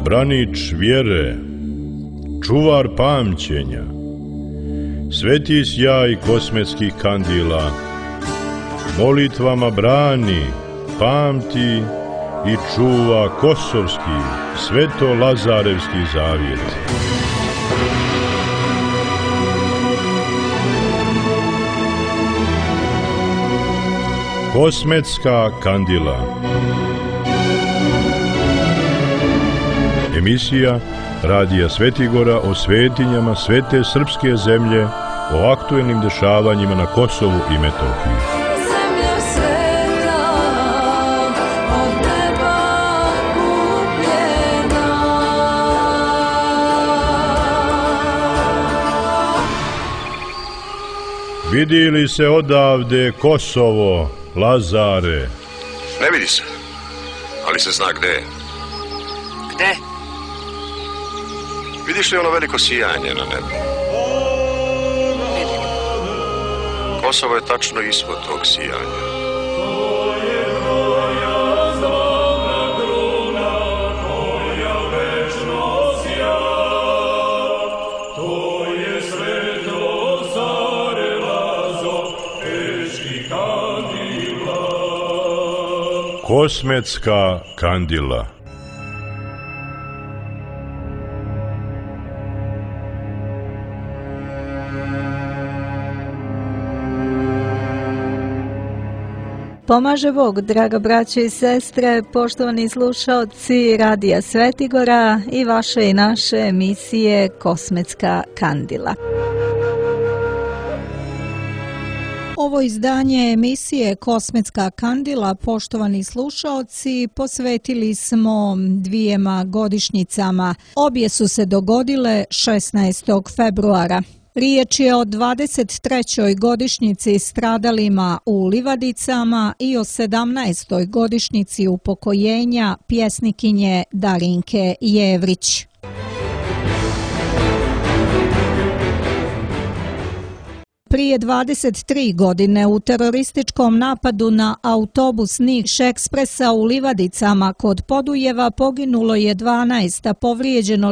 branič vjere, čuvar pamćenja, sveti sjaj kosmetskih kandila, molitvama brani, pamti i čuva kosovski, sveto-lazarevski zavjet. Kosmetska kandila. Emisija Radija Svetigora o svetinjama svete srpske zemlje, o aktuelnim dešavanjima na Kosovu i Metohiji. Vidi li se odavde Kosovo, Lazare? Ne vidi se, ali se zna gde je. Gde? Vidiš li ono veliko sijanje na nebu? Kosovo je tačno ispod tog sijanja. Kosmetska kandila. Pomaže Bog, draga braće i sestre, poštovani slušaoci Radija Svetigora i vaše i naše emisije Kosmetska kandila. Ovo izdanje emisije Kosmetska kandila, poštovani slušaoci, posvetili smo dvijema godišnjicama. Obje su se dogodile 16. februara. Riječ je o 23. godišnjici stradalima u livadicama i o 17. godišnjici upokojenja pjesnikinje Darinke Jevrić. Prije 23 godine u terorističkom napadu na autobus Niš Ekspresa u Livadicama kod Podujeva poginulo je 12, a povrijeđeno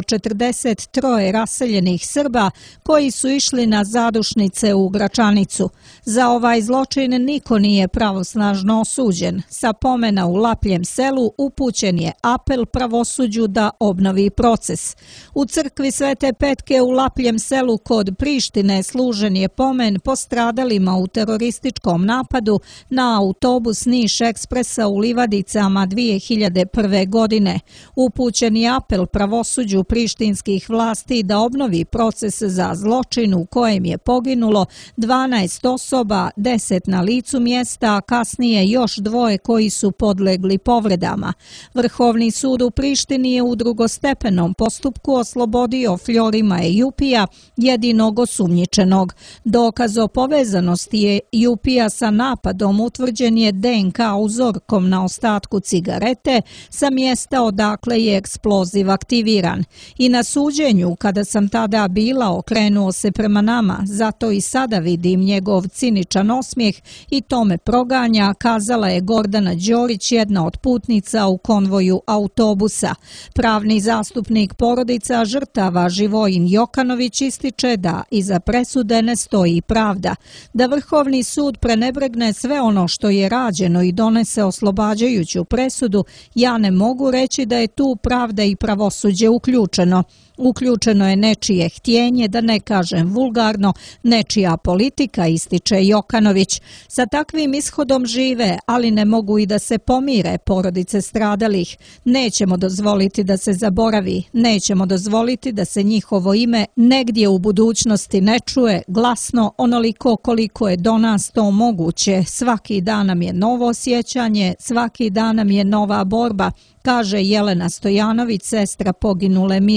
43 raseljenih Srba koji su išli na zadušnice u Gračanicu. Za ovaj zločin niko nije pravosnažno osuđen. Sa pomena u Lapljem selu upućen je apel pravosuđu da obnovi proces. U crkvi Svete Petke u Lapljem selu kod Prištine služen je pomen postradalima u terorističkom napadu na autobus Niš Ekspresa u Livadicama 2001. godine. Upućen je apel pravosuđu prištinskih vlasti da obnovi proces za zločin u kojem je poginulo 12 osoba, 10 na licu mjesta, a kasnije još 2 koji su podlegli povredama. Vrhovni sud u Prištini je u drugostepenom postupku oslobodio Fljorima Ejupija, jedinog osumnjičenog. Dokaz o povezanosti je Jupija sa napadom utvrđen je DNK uzorkom na ostatku cigarete sa mjesta odakle je eksploziv aktiviran. I na suđenju, kada sam tada bila, okrenuo se prema nama, zato i sada vidim njegov ciničan osmijeh i to me proganja, kazala je Gordana Đorić, jedna od putnica u konvoju autobusa. Pravni zastupnik porodica žrtava Živojin Jokanović ističe da iza presude ne stoji pravda, da Vrhovni sud prenebregne sve ono što je rađeno i donese oslobađajuću presudu, ja ne mogu reći da je tu pravda i pravosuđe uključeno. Uključeno je nečije htjenje, da ne kažem vulgarno, nečija politika, ističe Jokanović. Sa takvim ishodom žive, ali ne mogu i da se pomire porodice stradalih. Nećemo dozvoliti da se zaboravi, nećemo dozvoliti da se njihovo ime negdje u budućnosti ne čuje glasno onoliko koliko je do nas to moguće. Svaki dan nam je novo sjećanje, svaki dan nam je nova borba, kaže Jelena Stojanović, sestra poginule Mirjane.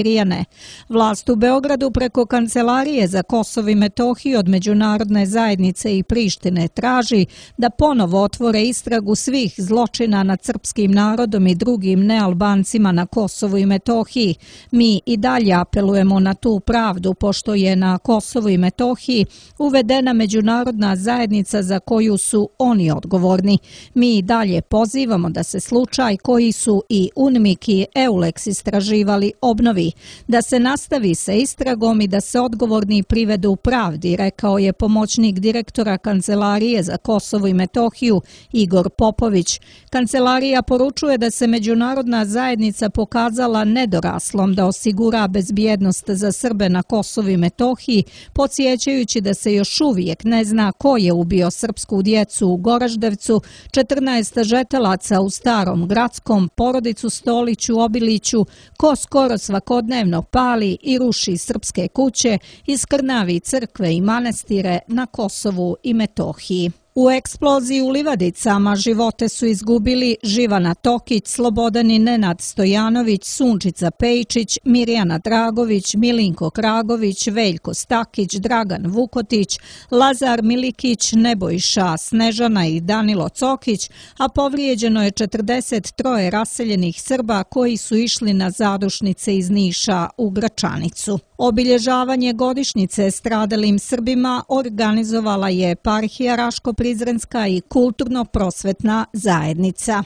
Vlast u Beogradu preko Kancelarije za Kosovo i Metohiju od međunarodne zajednice i Prištine traži da ponovo otvore istragu svih zločina nad srpskim narodom i drugim nealbancima na Kosovu i Metohiji. Mi i dalje apelujemo na tu pravdu, pošto je na Kosovu i Metohiji uvedena međunarodna zajednica za koju su oni odgovorni. Mi i dalje pozivamo da se slučaj koji su i UNMIK i EULEX istraživali obnovi, da se nastavi sa istragom i da se odgovorni privedu pravdi, rekao je pomoćnik direktora Kancelarije za Kosovo i Metohiju Igor Popović. Kancelarija poručuje da se međunarodna zajednica pokazala nedoraslom da osigura bezbjednost za Srbe na Kosovu i Metohiji, podsjećajući da se još uvijek ne zna ko je ubio srpsku djecu u Goraždevcu, 14 žetelaca u Starom Gradskom, porodicu Stolić u Obiliću, ko skoro svakodnevno pali i ruši srpske kuće, iskrnavi crkve i manastire na Kosovu i Metohiji. U eksploziji u Livadicama živote su izgubili Živana Tokić, Slobodan i Nenad Stojanović, Sunčica Pejčić, Mirjana Dragović, Milinko Kragović, Veljko Stakić, Dragan Vukotić, Lazar Milikić, Nebojša Snežana i Danilo Cokić, a povrijeđeno je 43 raseljenih Srba koji su išli na zadušnice iz Niša u Gračanicu. Obilježavanje godišnjice stradalim Srbima organizovala je eparhija Raško-Prizrenska i kulturno-prosvetna zajednica.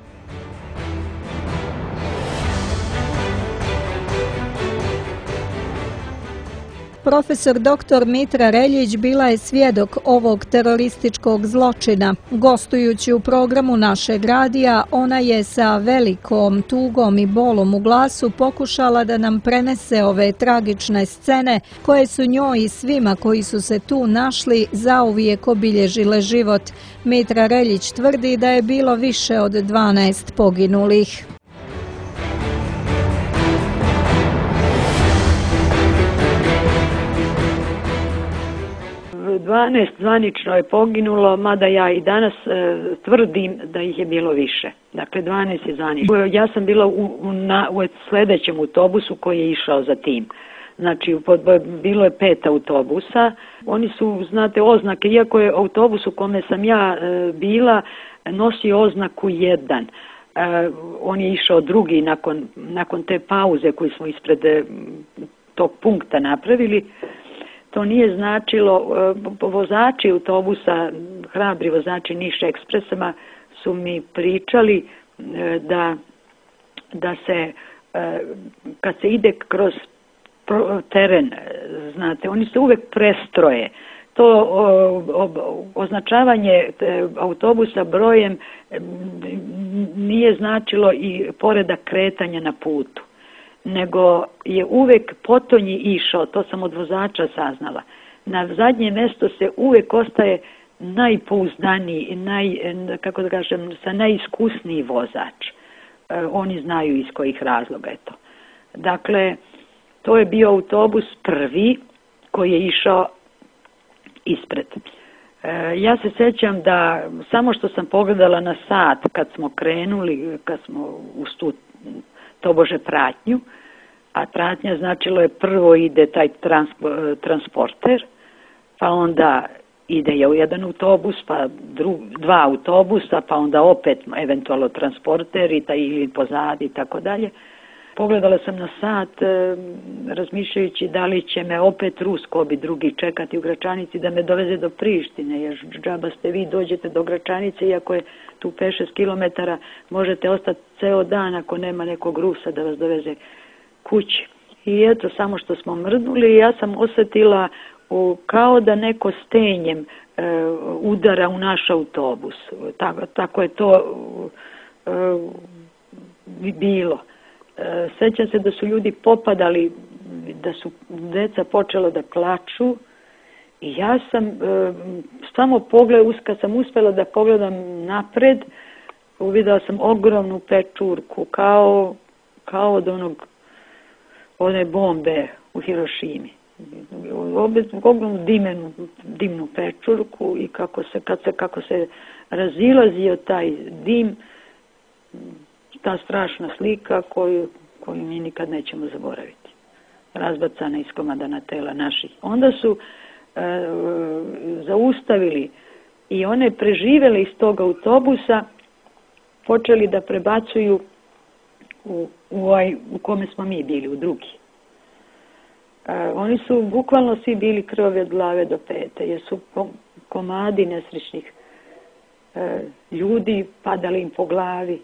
Profesor dr. Mitra Reljić bila je svjedok ovog terorističkog zločina. Gostujući u programu našeg radija, ona je sa velikom tugom i bolom u glasu pokušala da nam prenese ove tragične scene koje su njoj i svima koji su se tu našli zauvijek obilježile život. Mitra Reljić tvrdi da je bilo više od 12 poginulih. 12 zvanično je poginulo, mada ja i danas tvrdim da ih je bilo više. Dakle, 12 je zvanično. Ja sam bila u sljedećem autobusu koji je išao za tim. Znači, bilo je 5 autobusa. Oni su, znate, oznake, iako je autobus u kome sam ja bila, nosio oznaku 1. On je išao drugi nakon te pauze koju smo ispred tog punkta napravili. To nije značilo, vozači autobusa, hrabri vozači Niš Ekspresama su mi pričali da se, kad se ide kroz teren, znate, oni se uvek prestroje. To označavanje autobusa brojem nije značilo i poredak kretanja na putu, nego je uvek potonji išao, to sam od vozača saznala. Na zadnje mjesto se uvek ostaje najpouzdaniji, kako da kažem, sa najiskusniji vozač. Oni znaju iz kojih razloga je to. Dakle, to je bio autobus prvi koji je išao ispred. Ja se sjećam da samo što sam pogledala na sat kad smo krenuli, kad smo u tu tobože pratnju, a pratnja značilo je prvo ide taj transporter, pa onda ide jedan autobus, pa 2 autobusa, pa onda opet eventualno transporter ili pozadi i tako dalje. Pogledala sam na sat razmišljajući da li će me opet Ruskobi drugi čekati u Gračanici da me doveze do Prištine, jer džaba ste vi dođete do Gračanice, iako je tu 5-6 kilometara, možete ostati ceo dan ako nema nekog Rusa da vas doveze kući. I eto, samo što smo mrdnuli, ja sam osjetila kao da neko stenjem udara u naš autobus. Tako je to bilo. Sjećam se da su ljudi popadali, da su deca počela da plaču i ja sam samo kad sam uspjela da pogledam napred, uvidela sam ogromnu pečurku kao od one bombe u Hirošimi. Ogromnu dimnu pečurku i kako se razilazio taj dim, ta strašna slika koju mi nikad nećemo zaboraviti. razbacana iskomadana tela naših. Onda su zaustavili i one preživele iz tog autobusa, počeli da prebacuju u kome smo mi bili, u drugi. Oni su bukvalno svi bili krvavi od glave do pete, jer su komadi nesrećnih ljudi padali im po glavi.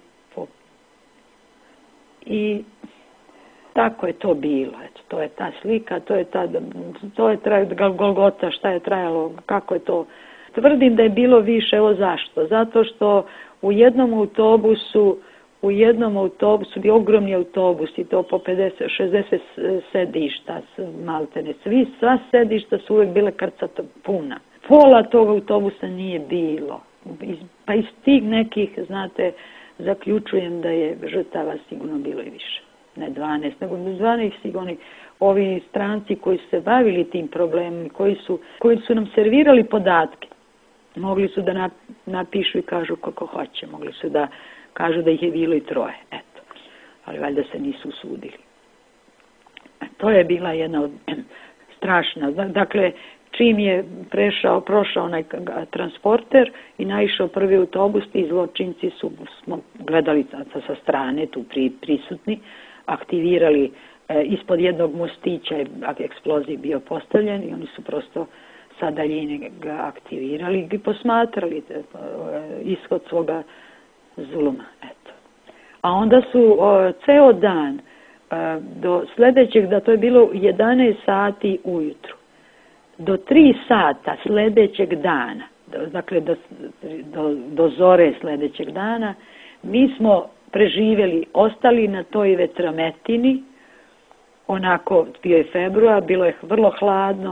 I tako je to bilo. Eto, to je ta slika, to je Golgota, šta je trajalo, kako je to. Tvrdim da je bilo više, evo zašto? Zato što u jednom autobusu bi ogromni autobus i to po 50-60 sedišta, maltene. Sva sedišta su uvijek bile krcato puna. Pola tog autobusa nije bilo. Pa iz tih nekih, znate, zaključujem da je žrtava sigurno bilo i više. Ne 12, nego 12 sigurno. Ovi stranci koji su se bavili tim problemom, koji su nam servirali podatke, mogli su da napišu i kažu kako hoće. Mogli su da kažu da ih je bilo i 3. Eto. Ali valjda se nisu usudili. To je bila jedna od strašna. Dakle, čim je prošao onaj transporter i naišao prvi autobus, ti zločinci smo gledali sa strane, tu prisutni, aktivirali ispod jednog mostića, eksploziv bio postavljen i oni su prosto sa daljine ga aktivirali i posmatrali ishod svoga zuluma. Eto. A onda su ceo dan do sljedećeg, da to je bilo 11 sati ujutru, do 3 sata sljedećeg dana, dakle do zore sljedećeg dana, mi smo preživjeli, ostali na toj vetrometini, onako, bio je februar, bilo je vrlo hladno,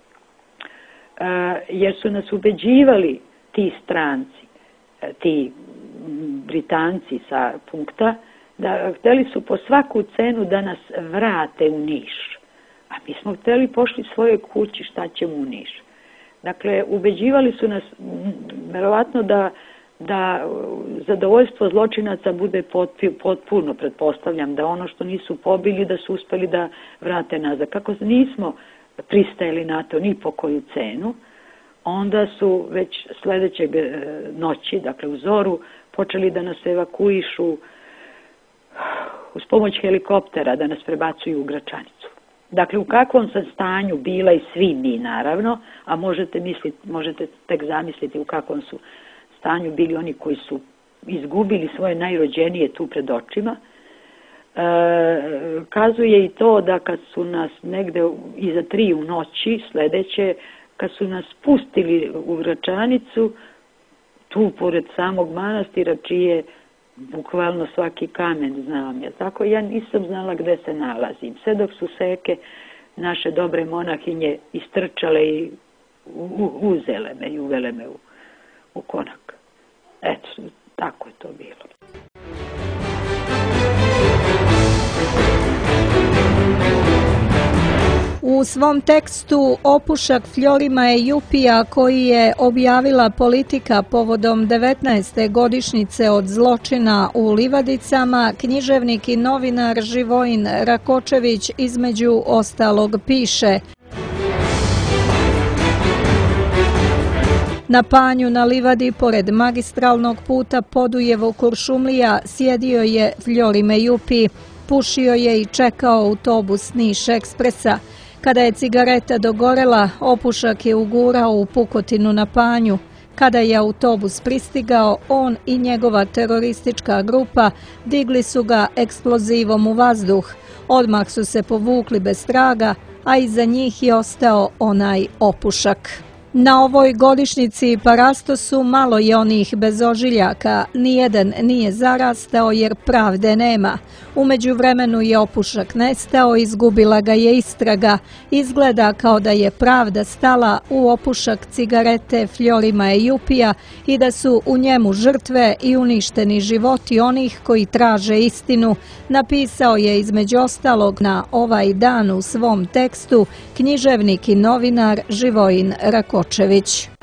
jer su nas ubeđivali ti stranci, ti Britanci sa punkta, da htjeli su po svaku cenu da nas vrate u Niš. A mi smo htjeli pošli svoje kući, šta ćemo u Niš. Dakle, ubeđivali su nas, verovatno da zadovoljstvo zločinaca bude potpuno, pretpostavljam, da ono što nisu pobili, da su uspjeli da vrate nazad. Kako nismo pristajali na to ni po koju cenu, onda su već sljedećeg noći, dakle u zoru, počeli da nas evakuišu uz pomoć helikoptera, da nas prebacuju u Gračanicu. Dakle, u kakvom sam stanju bila i svi mi, naravno, a možete tek zamisliti u kakvom su stanju bili oni koji su izgubili svoje najrođenije tu pred očima. Kazuje i to da kad su nas negde iza 3 u noći sljedeće, kad su nas pustili u Gračanicu, tu pored samog manastira, čije bukvalno svaki kamen znam, jer tako ja nisam znala gde se nalazim. Sve dok su seke naše dobre monahinje istrčale i uzele me i uvele me u konak. Eto, tako je to bilo. U svom tekstu Opušak Florima i Jupija, koji je objavila Politika povodom 19. godišnjice od zločina u Livadicama, književnik i novinar Živojin Rakočević između ostalog piše: Na panju na livadi pored magistralnog puta Podujevo-Kuršumlija sjedio je Fljorime Jupi. Pušio je i čekao autobus Niš ekspresa. Kada je cigareta dogorela, Opušak je ugurao u pukotinu na panju. Kada je autobus pristigao, on i njegova teroristička grupa digli su ga eksplozivom u vazduh. Odmah su se povukli bez traga, a iza njih je ostao onaj Opušak. Na ovoj godišnjici parastosu malo je onih bez ožiljaka, nijedan nije zarastao jer pravde nema. U međuvremenu je Opušak nestao, izgubila ga je istraga. Izgleda kao da je pravda stala u opušak cigarete Fljorima i Jupija i da su u njemu žrtve i uništeni životi onih koji traže istinu, napisao je između ostalog na ovaj dan u svom tekstu književnik i novinar Živojin Rakočević.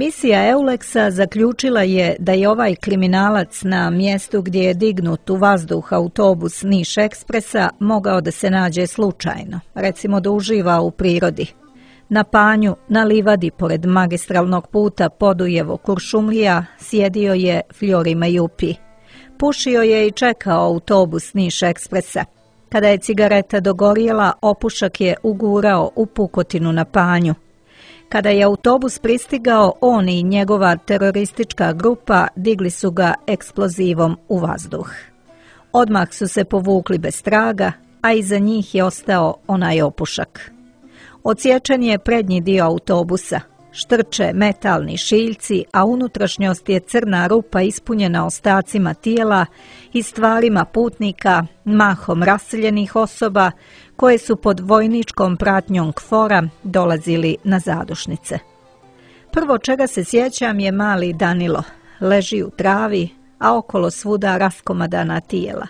Misija Euleksa zaključila je da je ovaj kriminalac na mjestu gdje je dignut u vazduh autobus Niš Ekspresa mogao da se nađe slučajno, recimo da uživa u prirodi. Na panju, na livadi pored magistralnog puta Podujevo-Kuršumlija sjedio je Flori Majupi. Pušio je i čekao autobus Niš Ekspresa. Kada je cigareta dogorjela, opušak je ugurao u pukotinu na panju. Kada je autobus pristigao, on i njegova teroristička grupa digli su ga eksplozivom u vazduh. Odmah su se povukli bez traga, a iza njih je ostao onaj opušak. Odsječen je prednji dio autobusa, štrče metalni šiljci, a unutrašnjost je crna rupa ispunjena ostacima tijela i stvarima putnika, mahom raseljenih osoba, koje su pod vojničkom pratnjom KFOR-a dolazili na zadušnice. Prvo čega se sjećam je mali Danilo, leži u travi, a okolo svuda raskomadana tijela.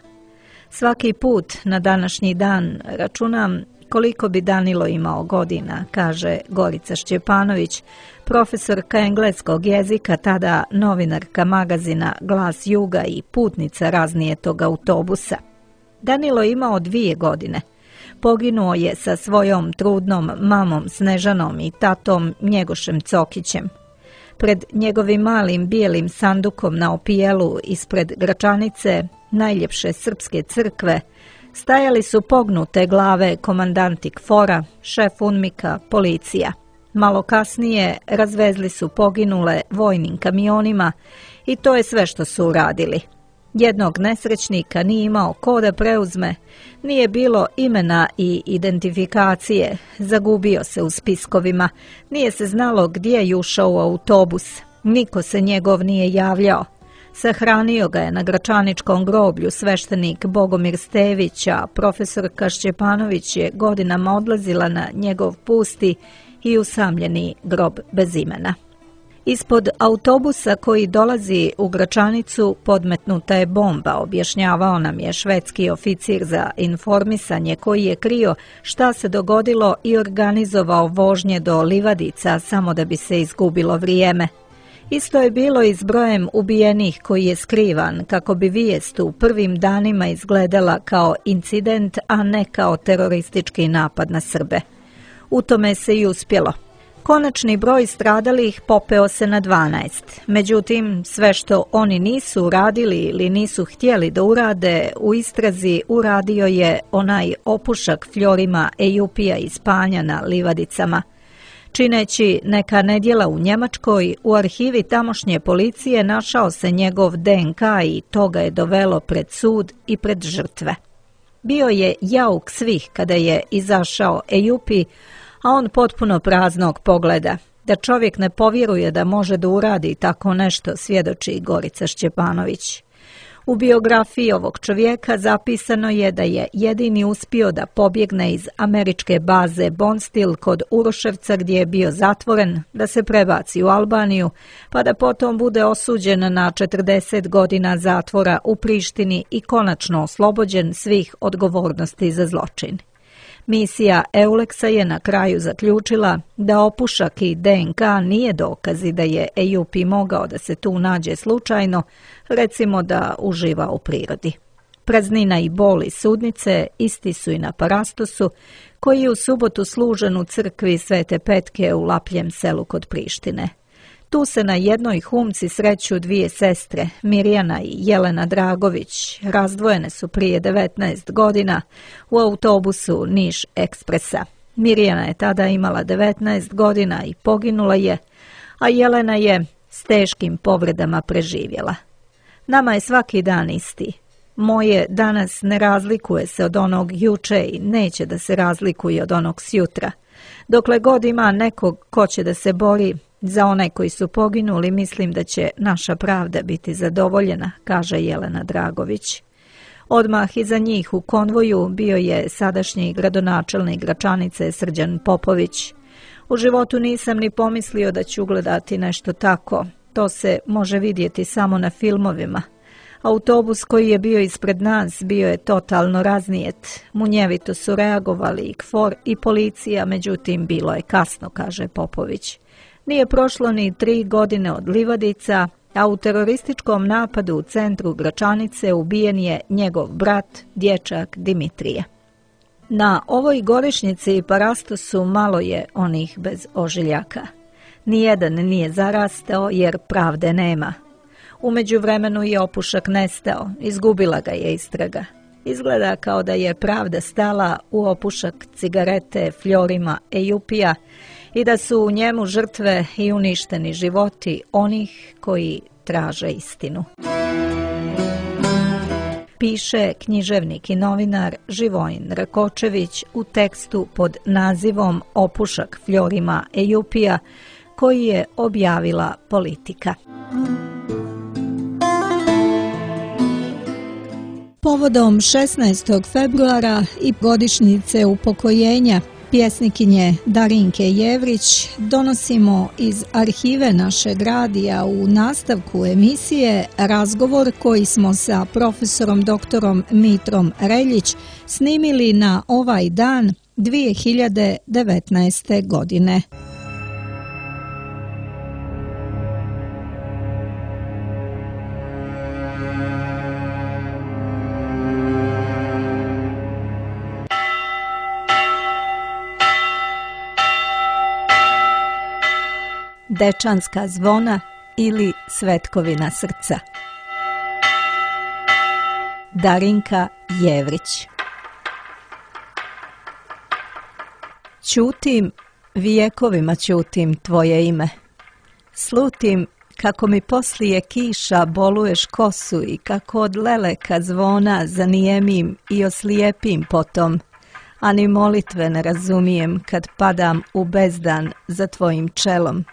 Svaki put na današnji dan računam koliko bi Danilo imao godina, kaže Gorica Šćepanović, profesorka engleskog jezika, tada novinarka magazina Glas Juga i putnica raznijetog autobusa. Danilo imao 2 godine. Poginuo je sa svojom trudnom mamom Snežanom i tatom Njegošem Cokićem. Pred njegovim malim bijelim sandukom na opijelu ispred Gračanice, najljepše srpske crkve, stajali su pognute glave komandanti KFOR-a, šef UNMIK-a, policija. Malo kasnije razvezli su poginule vojnim kamionima i to je sve što su uradili. Jednog nesrećnika nije imao ko da preuzme, nije bilo imena i identifikacije, zagubio se u spiskovima, nije se znalo gdje je ušao u autobus, niko se njegov nije javljao. Sahranio ga je na Gračaničkom groblju sveštenik Bogomir Stević, a profesorka Šćepanović je godinama odlazila na njegov pusti i usamljeni grob bez imena. Ispod autobusa koji dolazi u Gračanicu podmetnuta je bomba, objašnjavao nam je švedski oficir za informisanje koji je krio šta se dogodilo i organizovao vožnje do livadica samo da bi se izgubilo vrijeme. Isto je bilo i s brojem ubijenih koji je skrivan kako bi vijest u prvim danima izgledala kao incident, a ne kao teroristički napad na Srbe. U tome se i uspjelo. Konačni broj stradalih popeo se na 12. Međutim, sve što oni nisu uradili ili nisu htjeli da urade, u istrazi uradio je onaj opušak Fljorima Ejupija iz Panja na livadicama. Čineći neka nedjela u Njemačkoj, u arhivi tamošnje policije našao se njegov DNK i to ga je dovelo pred sud i pred žrtve. Bio je jauk svih kada je izašao Ejupi, a on potpuno praznog pogleda. Da čovjek ne povjeruje da može da uradi tako nešto, svjedoči Gorica Šćepanović. U biografiji ovog čovjeka zapisano je da je jedini uspio da pobjegne iz američke baze Bonstil kod Uroševca gdje je bio zatvoren, da se prebaci u Albaniju, pa da potom bude osuđen na 40 godina zatvora u Prištini i konačno oslobođen svih odgovornosti za zločin. Misija Euleksa je na kraju zaključila da opušak i DNK nije dokazi da je Ejupi mogao da se tu nađe slučajno, recimo da uživa u prirodi. Praznina i bol iz sudnice isti su i na Parastosu, koji je u subotu služen u crkvi Svete Petke u Lapljem selu kod Prištine. Tu se na jednoj humci sreću 2 sestre, Mirjana i Jelena Dragović. Razdvojene su prije 19 godina u autobusu Niš Ekspresa. Mirjana je tada imala 19 godina i poginula je, a Jelena je s teškim povredama preživjela. Nama je svaki dan isti. Moje danas ne razlikuje se od onog juče i neće da se razlikuje od onog sjutra. Dokle god ima nekog ko će da se bori za one koji su poginuli, mislim da će naša pravda biti zadovoljena, kaže Jelena Dragović. Odmah iza njih u konvoju bio je sadašnji gradonačelnik Gračanice Srđan Popović. U životu nisam ni pomislio da ću ugledati nešto tako. To se može vidjeti samo na filmovima. Autobus koji je bio ispred nas bio je totalno raznijet. Munjevito su reagovali i KFOR i policija, međutim bilo je kasno, kaže Popović. Nije prošlo ni 3 godine od Livadica, a u terorističkom napadu u centru Gračanice ubijen je njegov brat, dječak Dimitrije. Na ovoj godišnjici parastosu malo je onih bez ožiljaka. Nijedan nije zarastao jer pravde nema. U međuvremenu je opušak nestao, izgubila ga je istraga. Izgleda kao da je pravda stala u opušak cigarete Fjorima Ejupija i da su u njemu žrtve i uništeni životi onih koji traže istinu. Piše književnik i novinar Živojin Rakočević u tekstu pod nazivom Opušak Fjorima Ejupija koji je objavila Politika. Povodom 16. februara i godišnjice upokojenja pjesnikinje Darinke Jevrić donosimo iz arhive našeg radija u nastavku emisije razgovor koji smo sa profesorom doktorom Mitrom Reljić snimili na ovaj dan 2019. godine. Dečanska zvona ili Svetkovina srca. Darinka Jevrić. Ćutim, vijekovima ćutim tvoje ime. Slutim kako mi poslije kiša boluješ kosu i kako od leleka zvona zanijemim i oslijepim potom, a ni molitve ne razumijem kad padam u bezdan za tvojim čelom.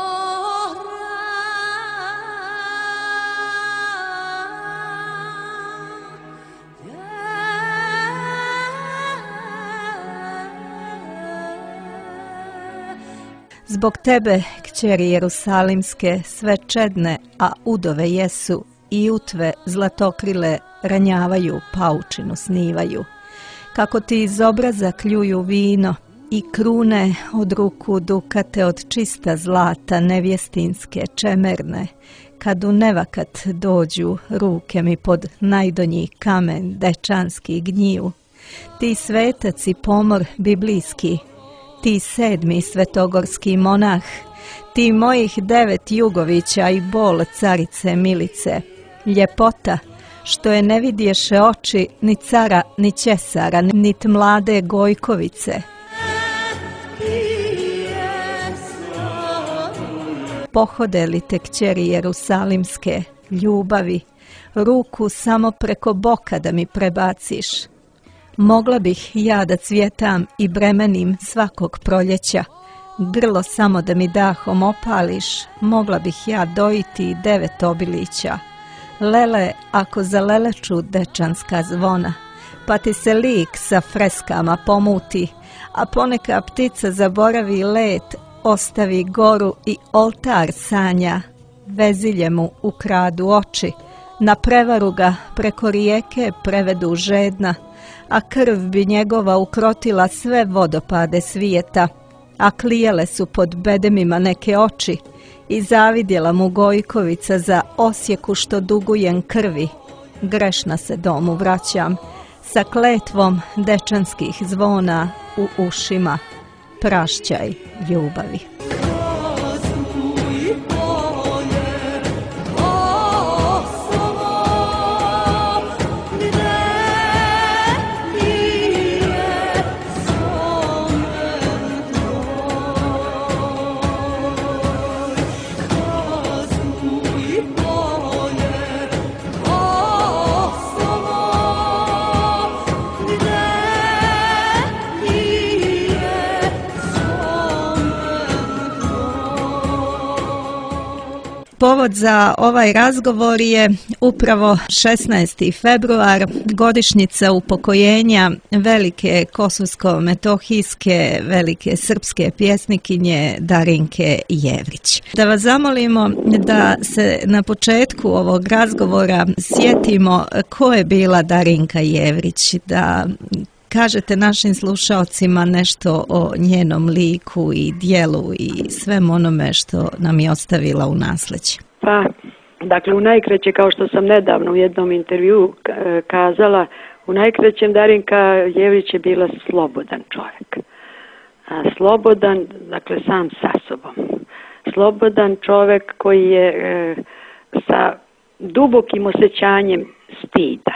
Zbog tebe, kćeri Jerusalimske, sve čedne, a udove jesu, i utve zlatokrile ranjavaju, paučinu snivaju. Kako ti iz obraza kljuju vino i krune od ruku dukate od čista zlata nevjestinske čemerne, kad u nevakat dođu ruke mi pod najdonji kamen dečanski gniju. Ti svetac i pomor biblijski, ti 7. svetogorski monah, ti mojih 9 Jugovića i bol carice Milice, ljepota što je ne vidješe oči ni cara ni Ćesara, nit mlade Gojkovice. Pohode li te kćeri Jerusalimske, ljubavi, ruku samo preko boka da mi prebaciš? Mogla bih ja da cvjetam i bremenim svakog proljeća, grlo samo da mi dahom opališ, mogla bih ja dojiti 9 obilića. Lele, ako zaleleću dečanska zvona, pa ti se lik sa freskama pomuti, a poneka ptica zaboravi let, ostavi goru i oltar sanja, vezilje mu ukradu oči, na prevaru ga preko rijeke prevedu žedna, a krv bi njegova ukrotila sve vodopade svijeta, a klijele su pod bedemima neke oči, i zavidjela mu Gojkovica za osjeku što dugujem krvi. Grešna se domu vraćam, sa kletvom dečanskih zvona u ušima. Prašćaj ljubavi. Povod za ovaj razgovor je upravo 16. februar, godišnjica upokojenja velike kosovsko-metohijske, velike srpske pjesnikinje Darinke Jevrić. Da vas zamolimo da se na početku ovog razgovora sjetimo ko je bila Darinka Jevrić, da kažete našim slušaocima nešto o njenom liku i dijelu i svem onome što nam je ostavila u nasleđe? Pa, dakle, u najkraće, kao što sam nedavno u jednom intervjuu kazala, u najkraćem Darinka Jevrić je bila slobodan čovjek. Slobodan, dakle, sam sa sobom. Slobodan čovjek koji je sa dubokim osjećanjem stida.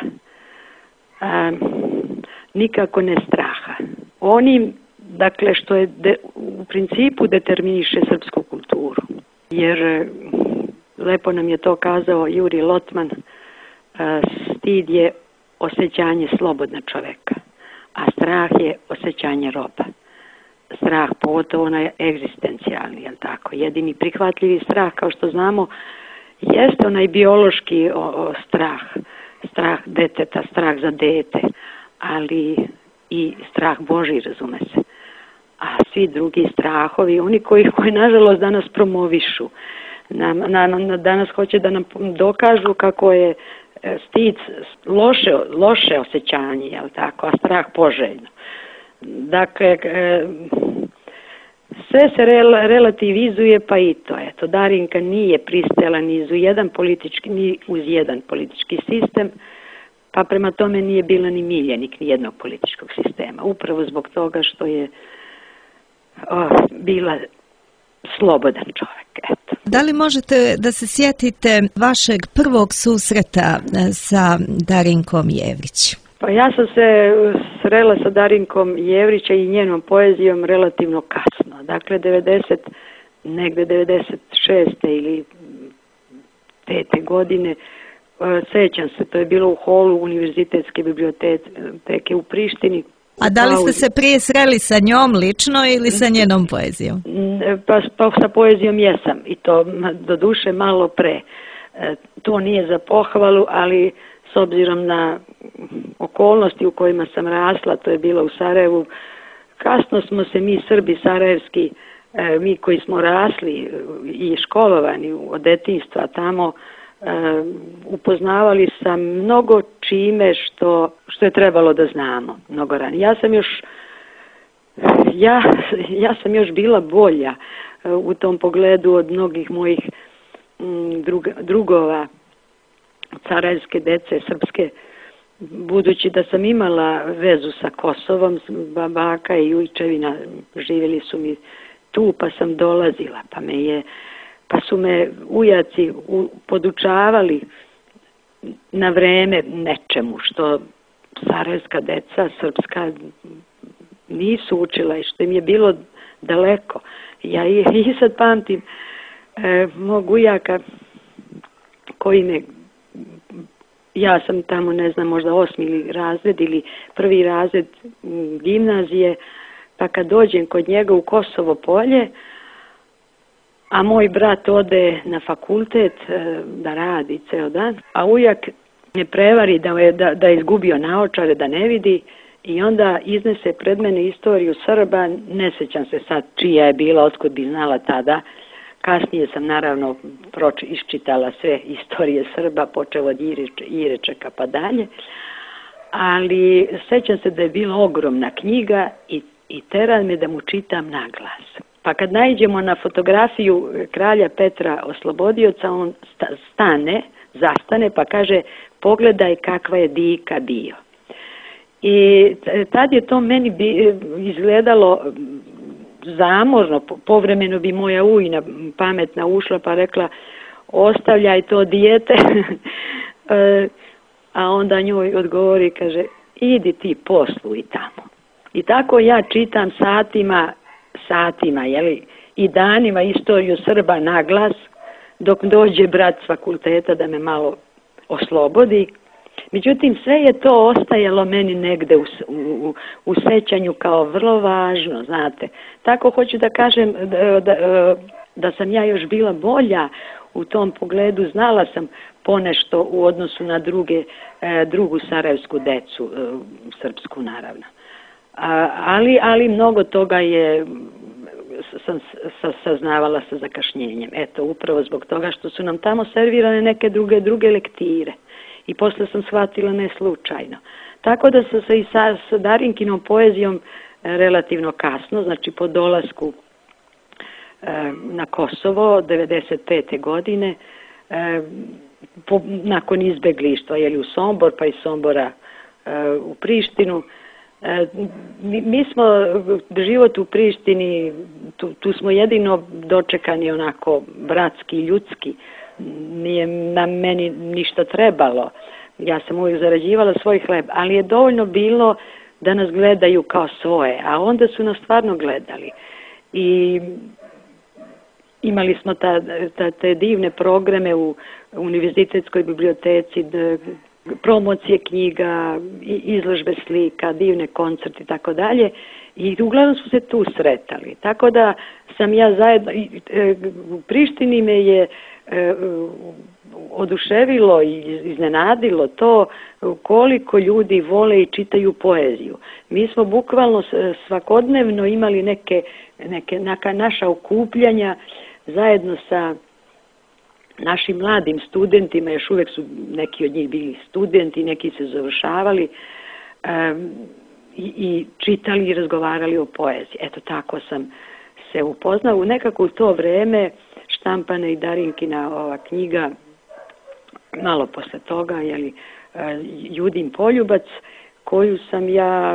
Nikako ne straha. Onim, dakle, što je u principu determiniše srpsku kulturu. Jer lepo nam je to kazao Juri Lotman, stid je osjećanje slobodna čoveka, a strah je osjećanje roba. Strah, pogotovo onaj egzistencijalni, jel tako? Jedini prihvatljivi strah, kao što znamo, jeste onaj biološki strah. Strah deteta, strah za dete, ali i strah Božji, razume se. A svi drugi strahovi, oni koji nažalost danas promovišu, danas hoće da nam dokažu kako je stid loše osjećanje, jel tako, a strah poželjno. Dakle, sve se relativizuje, pa i to. Eto, Darinka nije pristala ni uz jedan politički sistem, pa prema tome nije bila ni miljenik ni jednog političkog sistema. Upravo zbog toga što je bila slobodan čovjek. Eto. Da li možete da se sjetite vašeg prvog susreta sa Darinkom Jevrić? Pa ja sam se srela sa Darinkom Jevrića i njenom poezijom relativno kasno. Dakle, 96. ili 5. godine, sećam se, to je bilo u holu Univerzitetske biblioteke u Prištini. A da li ste se prije sreli sa njom lično ili sa njenom poezijom? Pa sa poezijom jesam, i to do duše malo pre. To nije za pohvalu, ali s obzirom na okolnosti u kojima sam rasla, to je bilo u Sarajevu, kasno smo se mi Srbi sarajevski, mi koji smo rasli i školovani od detinjstva tamo, upoznavali sa mnogo čime što je trebalo da znamo mnogo ranije. Ja sam još bila bolja u tom pogledu od mnogih mojih drugova sarajevske dece, srpske, budući da sam imala vezu sa Kosovom, baka i ujčevina živjeli su mi tu, pa sam dolazila, pa su me ujaci podučavali na vreme nečemu što sarajevska deca, srpska, nisu učila i što im je bilo daleko. Ja i sad pamtim mog ujaka ja sam tamo, ne znam, možda 8. razred ili 1. razred gimnazije, pa kad dođem kod njega u Kosovo Polje, a moj brat ode na fakultet da radi ceo dan, a ujak me prevari da je izgubio naočare, da ne vidi, i onda iznese pred mene istoriju Srba, ne sjećam se sad čija je bila, otkud bi znala tada. Kasnije sam naravno iščitala sve istorije Srba, počeo od Irečeka pa dalje, ali sjećam se da je bila ogromna knjiga i tera me da mu čitam na glas. Pa kad naiđemo na fotografiju kralja Petra Oslobodioca, on zastane pa kaže: pogledaj kakva je dika bio. I tad je to meni izgledalo zamorno, povremeno bi moja ujna pametna ušla pa rekla: ostavljaj to dijete, a onda njoj odgovori, kaže: idi ti posluj tamo. I tako ja čitam satima, i danima istoriju Srba na glas, dok dođe brat s fakulteta da me malo oslobodi. Međutim, sve je to ostajalo meni negde u sećanju kao vrlo važno, znate. Tako hoću da kažem da sam ja još bila bolja u tom pogledu, znala sam ponešto u odnosu na drugu sarajevsku decu, srpsku naravno. Ali mnogo toga sam saznavala sa zakašnjenjem. Eto, upravo zbog toga što su nam tamo servirane neke druge lektire. I posle sam shvatila ne slučajno. Tako da sam se i sa Darinkinom poezijom relativno kasno, znači po dolasku na Kosovo 95. godine, nakon izbeglištva u Sombor, pa iz Sombora u Prištinu. Mi smo život u Prištini, tu smo jedino dočekani onako bratski, ljudski. Nije nam meni ništa trebalo. Ja sam uvijek zarađivala svoj hleb, ali je dovoljno bilo da nas gledaju kao svoje, a onda su nas stvarno gledali. I imali smo te divne programe u univerzitetskoj biblioteci, promocije knjiga, izložbe slika, divne koncerti i tako dalje. I uglavnom su se tu sretali. Tako da sam ja zajedno, u Prištini me je oduševilo i iznenadilo to koliko ljudi vole i čitaju poeziju. Mi smo bukvalno svakodnevno imali neka naša okupljanja zajedno sa našim mladim studentima, još uvijek su neki od njih bili studenti, neki se završavali i čitali i razgovarali o poeziji. Eto tako sam se upoznao. Nekako u to vreme štampana i Darinkina ova knjiga, malo posle toga, Judin poljubac, koju sam ja,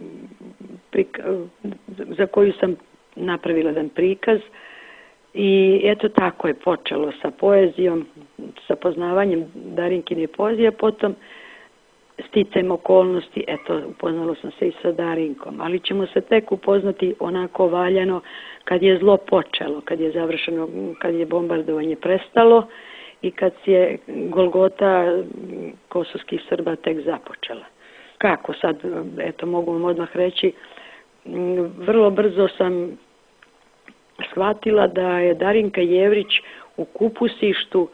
za koju sam napravila jedan prikaz. I eto tako je počelo sa poezijom, sa poznavanjem Darinkine poezije, potom sticajem okolnosti, eto, upoznalo sam se i sa Darinkom, ali ćemo se tek upoznati onako valjano kad je zlo počelo, kad je završeno, kad je bombardovanje prestalo i kad je Golgota kosovskih Srba tek započela. Kako sad, eto, mogu vam odmah reći, vrlo brzo sam shvatila da je Darinka Jevrić u Kupusištu,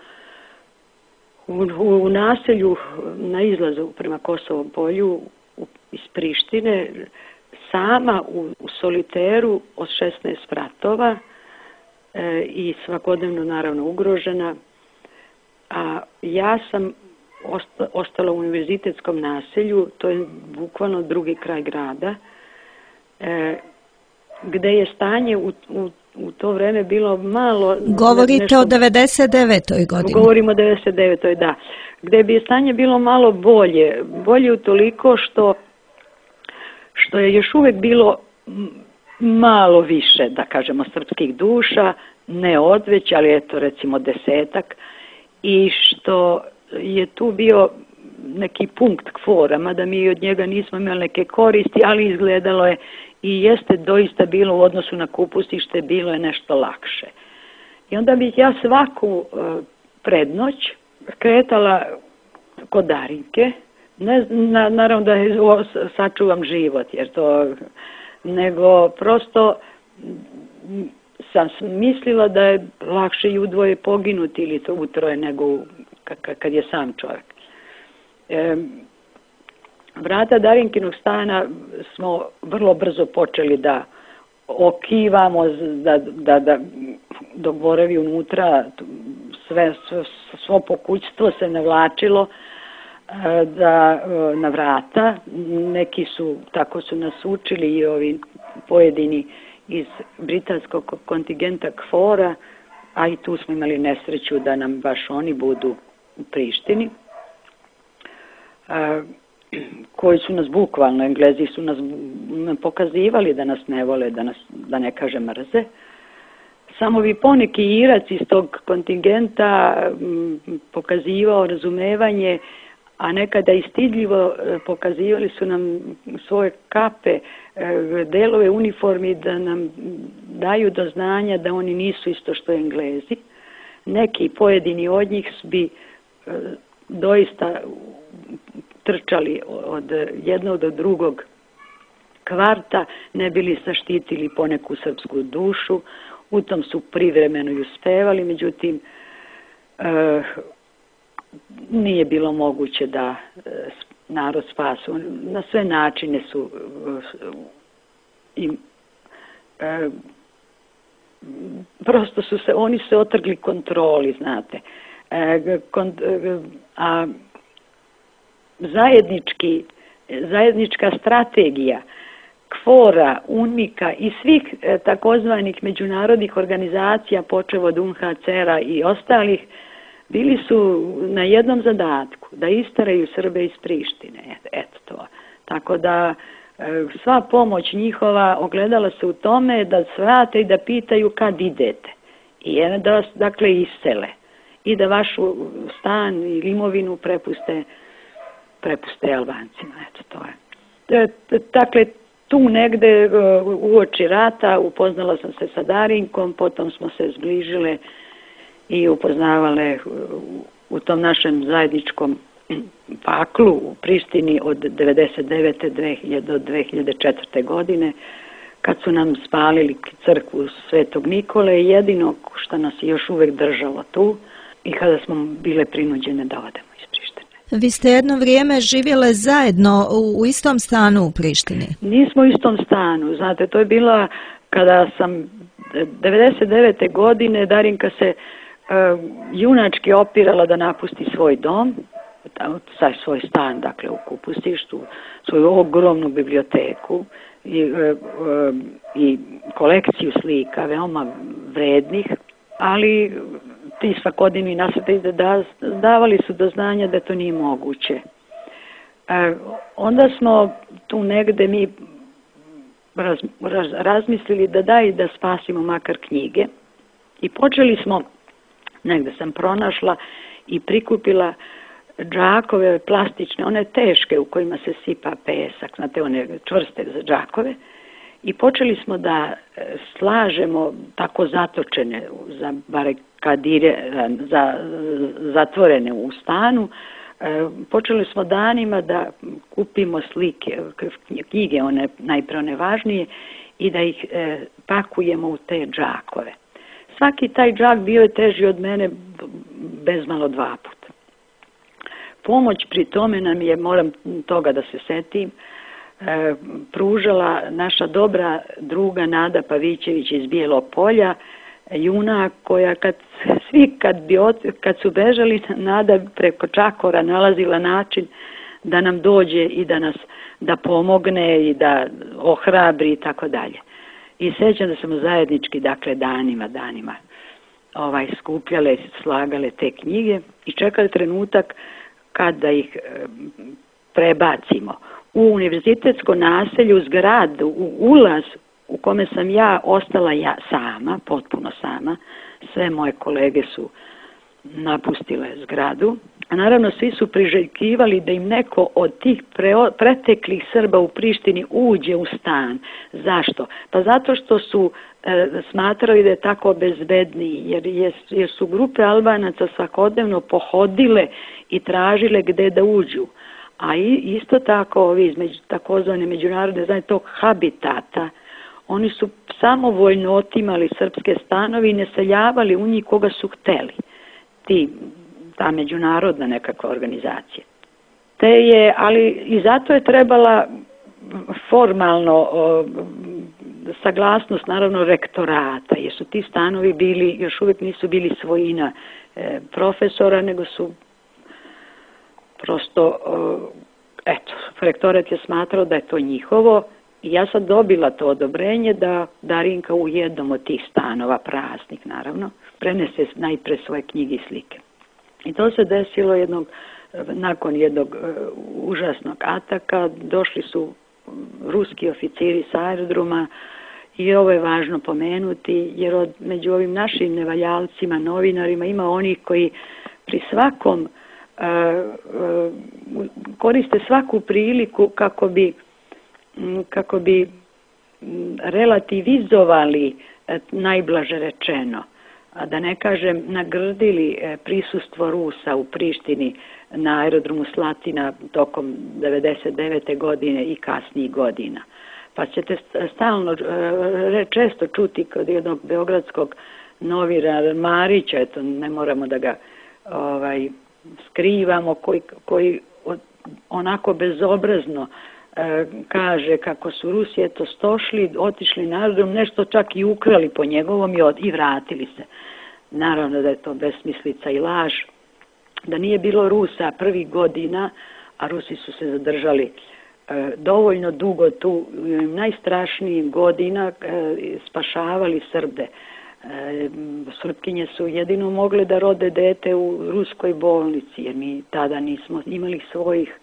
u naselju na izlazu prema Kosovom polju iz Prištine, sama u soliteru od 16 spratova i svakodnevno naravno ugrožena. A ja sam ostala u univerzitetskom naselju, to je bukvalno drugi kraj grada, gde je stanje u to vreme bilo malo... Govorite o 99. godini. Govorimo o 99. da. Gde bi stanje bilo malo bolje. Bolje utoliko što je još uvijek bilo malo više, da kažemo, srpskih duša, ne odveć, ali eto recimo 10-ak, i što je tu bio neki punkt kvora, mada mi od njega nismo imali neke koristi, ali izgledalo je i jeste doista bilo u odnosu na Kupusište, bilo je nešto lakše. I onda bih ja svaku prednoć kretala kod Darinke, naravno da sačuvam život, nego prosto sam mislila da je lakše i udvoje poginuti ili to utroje nego kad je sam čovjek. Vrata Darinkinog stana smo vrlo brzo počeli da okivamo, dok boravi unutra, svo pokućstvo se navlačilo na vrata. Neki su, tako su nas učili i ovi pojedini iz britanskog kontingenta KFOR-a, a i tu smo imali nesreću da nam baš oni budu u Prištini, koji su nas bukvalno, Englezi su nas pokazivali da nas ne vole, da ne kaže mrze. Samo bi poneki Irac iz tog kontingenta pokazivao razumevanje, a nekada i stidljivo pokazivali su nam svoje kape, delove uniformi da nam daju do znanja da oni nisu isto što Englezi. Neki pojedini od njih bi doista trčali od jednog do drugog kvarta, ne bili zaštitili poneku srpsku dušu, u tom su privremeno i uspevali, međutim nije bilo moguće da narod spasu. Na sve načine su im prosto su se, oni se otrgli kontroli, znate. A zajednički zajednička strategija KFOR-a, UNMIK-a i svih takozvanih međunarodnih organizacija, počev od UNHCR-a i ostalih, bili su na jednom zadatku, da isteraju Srbe iz Prištine. Eto to. Tako da sva pomoć njihova ogledala se u tome da svrate i da pitaju kad idete. I da vas, dakle, isele. I da vašu stan ili imovinu prepuste Albancima. Eto to je. Dakle, tu negde uoči rata upoznala sam se sa Darinkom, potom smo se zbližile i upoznavale u tom našem zajedničkom paklu u Prištini od 1999. do 2004. godine, kad su nam spalili crkvu Svetog Nikole, jedino što nas je još uvek držalo tu i kada smo bile prinuđene da odemo iz Prištine. Vi ste jedno vrijeme živjele zajedno u istom stanu u Prištini? Nismo u istom stanu, znate, to je bila kada sam 1999. godine Darinka se junački opirala da napusti svoj dom, svoj stan, dakle u Kupustištu, svoju ogromnu biblioteku i kolekciju slika, veoma vrednih, ali ti svakodnevni nasrtaji davali su do znanja da to nije moguće. Onda smo tu negde mi razmislili da spasimo makar knjige i počeli smo, negde sam pronašla i prikupila džakove plastične, one teške u kojima se sipa pesak, znate, one čvrste za džakove, i počeli smo da slažemo tako zatočene, za zatvorene u stanu, počeli smo danima da kupimo slike, knjige, najpre one važnije, i da ih pakujemo u te džakove. Svaki taj džak bio je teži od mene bezmalo 2 puta. Pomoć pri tome nam je, moram toga da se setim, pružala naša dobra druga Nada Pavićević iz Bijelog Polja, junak koja kad su bežali, Nada preko čakora nalazila način da nam dođe i da pomogne i da ohrabri i tako dalje. I sećam da smo zajednički, dakle, danima skupljale, slagale te knjige i čekali trenutak kada ih prebacimo u univerzitetsko naselje, u zgradu, u ulaz u kome sam ja ostala sama, potpuno sama. Sve moje kolege su napustile zgradu. A naravno svi su priželjkivali da im neko od tih preteklih Srba u Prištini uđe u stan. Zašto? Pa zato što su smatrali da je tako bezbedniji, jer su grupe Albanaca svakodnevno pohodile i tražile gde da uđu. A isto tako ovi iz takozvane međunarodne zajednice tog habitata, oni su samovoljno otimali srpske stanove i naseljavali u njih koga su hteli. Ta međunarodna nekakva organizacija. Ali i zato je trebala formalno saglasnost, naravno, rektorata, jer su ti stanovi još uvijek nisu bili svojina profesora, nego su prosto, rektorat je smatrao da je to njihovo i ja sam dobila to odobrenje da Darinka u jednom od tih stanova, praznih naravno, prenese najpre svoje knjige i slike. I to se desilo nakon jednog užasnog ataka. Došli su ruski oficiri sa aerodroma i ovo je važno pomenuti, jer među ovim našim nevaljalcima, novinarima, ima onih koji pri svakom koriste svaku priliku kako bi relativizovali, najblaže rečeno, a da ne kažem nagrdili prisustvo Rusa u Prištini na aerodromu Slatina tokom 1999. godine i kasnijih godina. Pa ćete stalno, često čuti kod jednog beogradskog novinara Marića, eto ne moramo da ga skrivamo, koji onako bezobrazno kaže kako su Rusi otišli na aerodrom, nešto čak i ukrali po njegovom i vratili se. Naravno da je to besmislica i laž, da nije bilo Rusa prvih godina, a Rusi su se zadržali dovoljno dugo tu, najstrašnijih godina, spašavali Srbe. Srpkinje su jedino mogle da rode dete u ruskoj bolnici, jer mi tada nismo imali svojih,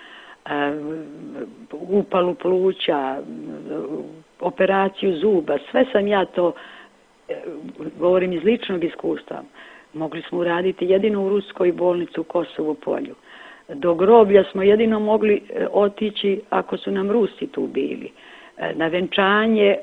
upalu pluća, operaciju zuba. Sve sam ja to, govorim iz ličnog iskustva, mogli smo uraditi jedino u ruskoj bolnici u Kosovu Polju. Do groblja smo jedino mogli otići ako su nam Rusi tu bili. Na venčanje,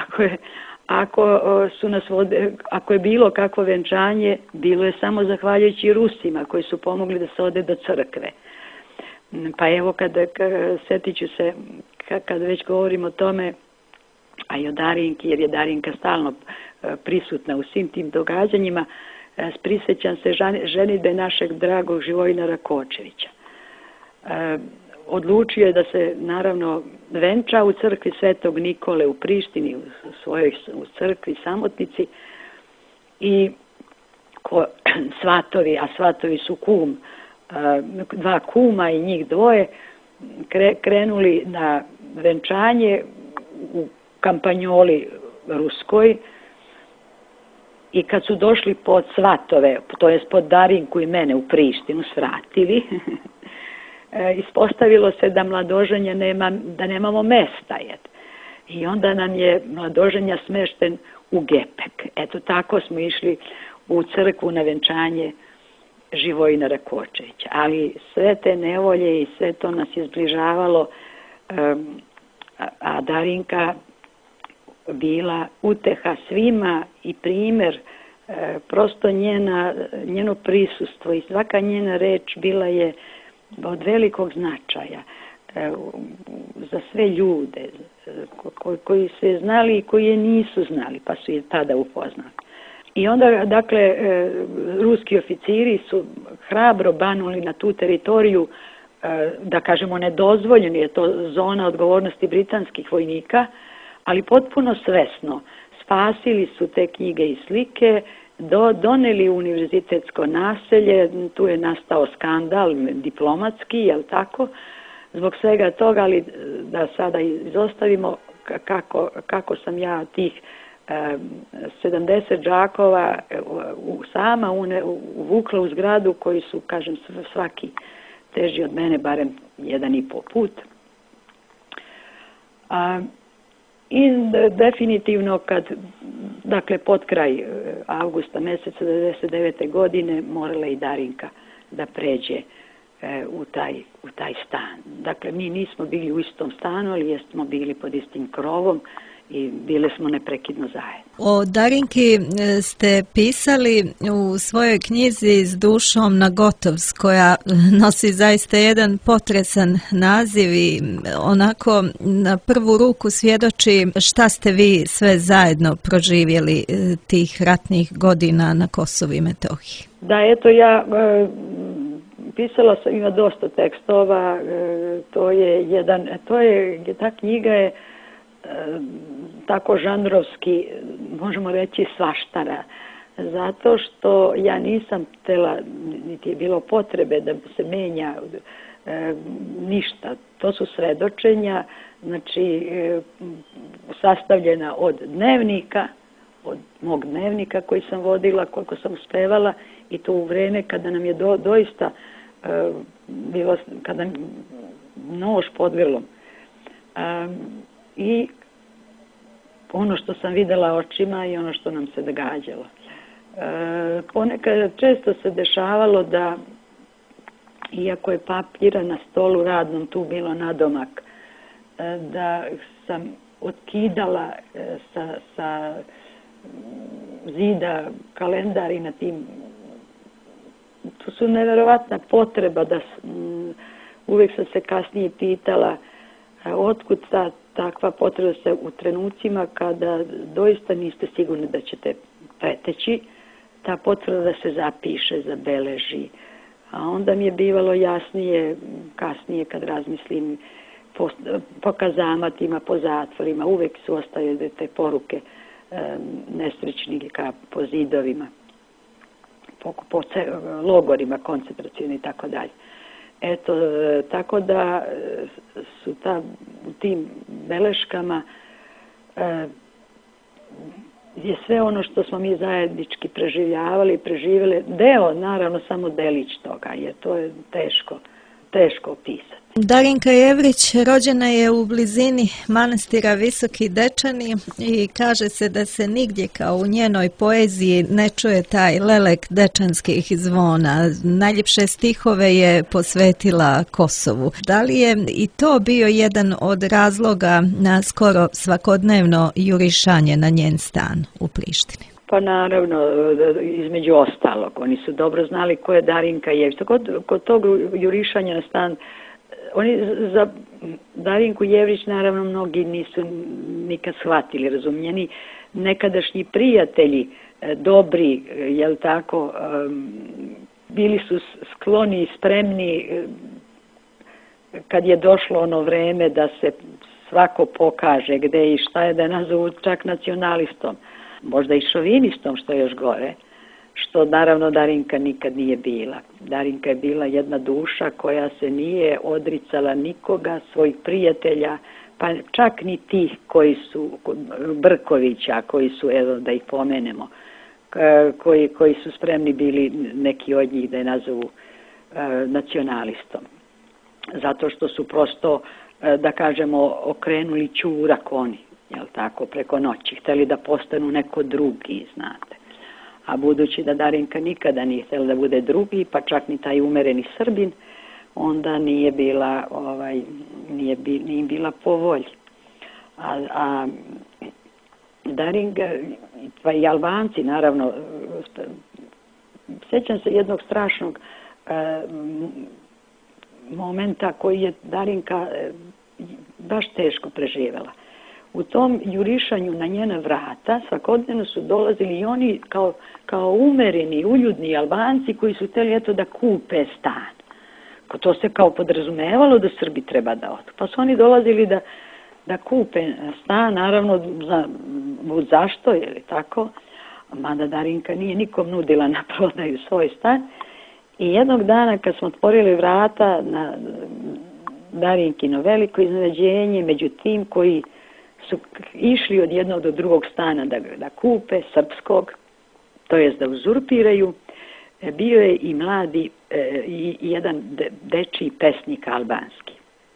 ako je bilo kakvo venčanje, bilo je samo zahvaljujući Rusima koji su pomogli da se ode do crkve. Pa evo, setit ću se, kad već govorim o tome, a i o Darinki, jer je Darinka stalno prisutna u svim tim događanjima, prisjećam se ženidbe našeg dragog Živojina Rakočevića. Odlučio je da se naravno venča u crkvi Svetog Nikole u Prištini, u crkvi Samotnici, i svatovi, a svatovi su dva kuma i njih dvoje, krenuli na venčanje u kampanjoli ruskoj, i kad su došli pod svatove, to jest pod Darinku i mene u Prištinu, svratili, ispostavilo se da mladoženja da nemamo mesta. I onda nam je mladoženja smešten u gepek. Eto, tako smo išli u crkvu na venčanje Živojina Rakočevića. Ali sve te nevolje i sve to nas je zbližavalo, a Darinka bila uteha svima i primjer, prosto njeno prisustvo i svaka njena reč bila je od velikog značaja za sve ljude koji su je znali i koji je nisu znali, pa su je tada upoznali. I onda, dakle, ruski oficiri su hrabro banuli na tu teritoriju, da kažemo nedozvoljeno, je to zona odgovornosti britanskih vojnika, ali potpuno svesno spasili su te knjige i slike, doneli univerzitetsko naselje, tu je nastao skandal diplomatski, jel tako, zbog svega toga, ali da sada izostavimo kako sam ja tih 70 đakova sama uvukla u zgradu koji su, kažem, svaki teži od mene barem 1,5 put. I definitivno dakle, pod kraj avgusta mjeseca 1999. godine morala i Darinka da pređe u taj stan. Dakle, mi nismo bili u istom stanu, ali smo bili pod istim krovom i bile smo neprekidno zajedno. O Darinki ste pisali u svojoj knjizi S dušom na Gotovs, koja nosi zaista jedan potresan naziv i onako na prvu ruku svjedoči šta ste vi sve zajedno proživjeli tih ratnih godina na Kosovu i Metohiji. Da, eto, ja pisala sam, ima dosta tekstova, ta knjiga je tako žanrovski, možemo reći, svaštara, zato što ja nisam htjela, niti je bilo potrebe da se menja ništa. To su svedočenja, znači sastavljena od dnevnika, od mog dnevnika koji sam vodila, koliko sam uspevala, i to u vreme kada nam je doista bilo, kada nož pod grlom. I ono što sam vidjela očima i ono što nam se događalo. Ponekad često se dešavalo da, iako je papira na stolu radnom tu bilo nadomak, da sam otkidala sa zida kalendar i na tim, to su nevjerovatna potreba, da uvijek sam se kasnije pitala otkud takva potreba se u trenucima kada doista niste sigurni da ćete preteći, ta potreba da se zapiše, zabeleži. A onda mi je bivalo jasnije kasnije kad razmislim po kazamatima, po zatvorima, uvijek su ostajale te poruke nesrećnika po zidovima, po logorima koncentracijni i tako dalje. Eto, tako da su u tim beleškama je sve ono što smo mi zajednički preživjeli, deo, naravno samo delić toga, jer to je teško opisati. Darinka Jevrić rođena je u blizini manastira Visoki Dečani i kaže se da se nigdje kao u njenoj poeziji ne čuje taj lelek dečanskih zvona. Najljepše stihove je posvetila Kosovu. Da li je i to bio jedan od razloga na skoro svakodnevno jurišanje na njen stan u Prištini? Pa naravno, između ostalog, oni su dobro znali ko je Darinka Jevrić. Kod tog jurišanja na stan, oni za Darinku Jevrić naravno mnogi nisu nikad shvatili, razumljeni. Nekadašnji prijatelji, dobri, jel tako, bili su skloni i spremni kad je došlo ono vreme da se svako pokaže gde i šta je, da je nazovu čak nacionalistom, možda i šovinistom, što je još gore. Što naravno Darinka nikad nije bila. Darinka je bila jedna duša koja se nije odricala nikoga, svojih prijatelja, pa čak ni tih koji su Brkovića, koji su, evo da ih pomenemo, koji su spremni bili neki od njih da je nazovu nacionalistom. Zato što su prosto, da kažemo, okrenuli ćurak oni, jel tako, preko noći. Hteli da postanu neko drugi, znate. A budući da Darinka nikada nije htjela da bude drugi, pa čak ni taj umereni Srbin, onda nije bila po volji. A Darinka, pa i Albanci, naravno, sjećam se jednog strašnog momenta koji je Darinka baš teško preživjela. U tom jurišanju na njena vrata svakodnevno su dolazili i oni kao umereni, uljudni Albanci koji su htjeli eto da kupe stan. To se kao podrazumevalo da Srbi treba da odu. Pa su oni dolazili da kupe stan, naravno zašto, je li tako? Mada Darinka nije nikom nudila na prodaju svoj stan. I jednog dana kad smo otvorili vrata na Darinkino veliko iznenađenje među tim koji su išli od jednog do drugog stana da kupe srpskog, to jest da uzurpiraju, bio je i mladi i jedan dečiji pesnik albanski.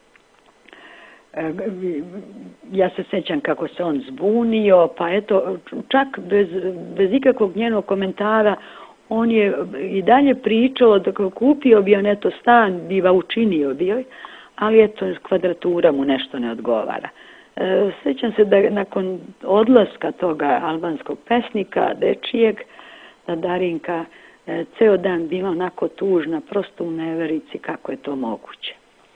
Ja se sjećam kako se on zbunio, pa eto, čak bez ikakvog njenog komentara, on je i dalje pričao da kupio bi on eto stan, biva učinio bio, ali eto kvadratura mu nešto ne odgovara. Sjećam se da nakon odlaska toga albanskog pesnika, dečijeg, da Darinka ceo dan bila onako tužna, prosto u neverici kako je to moguće.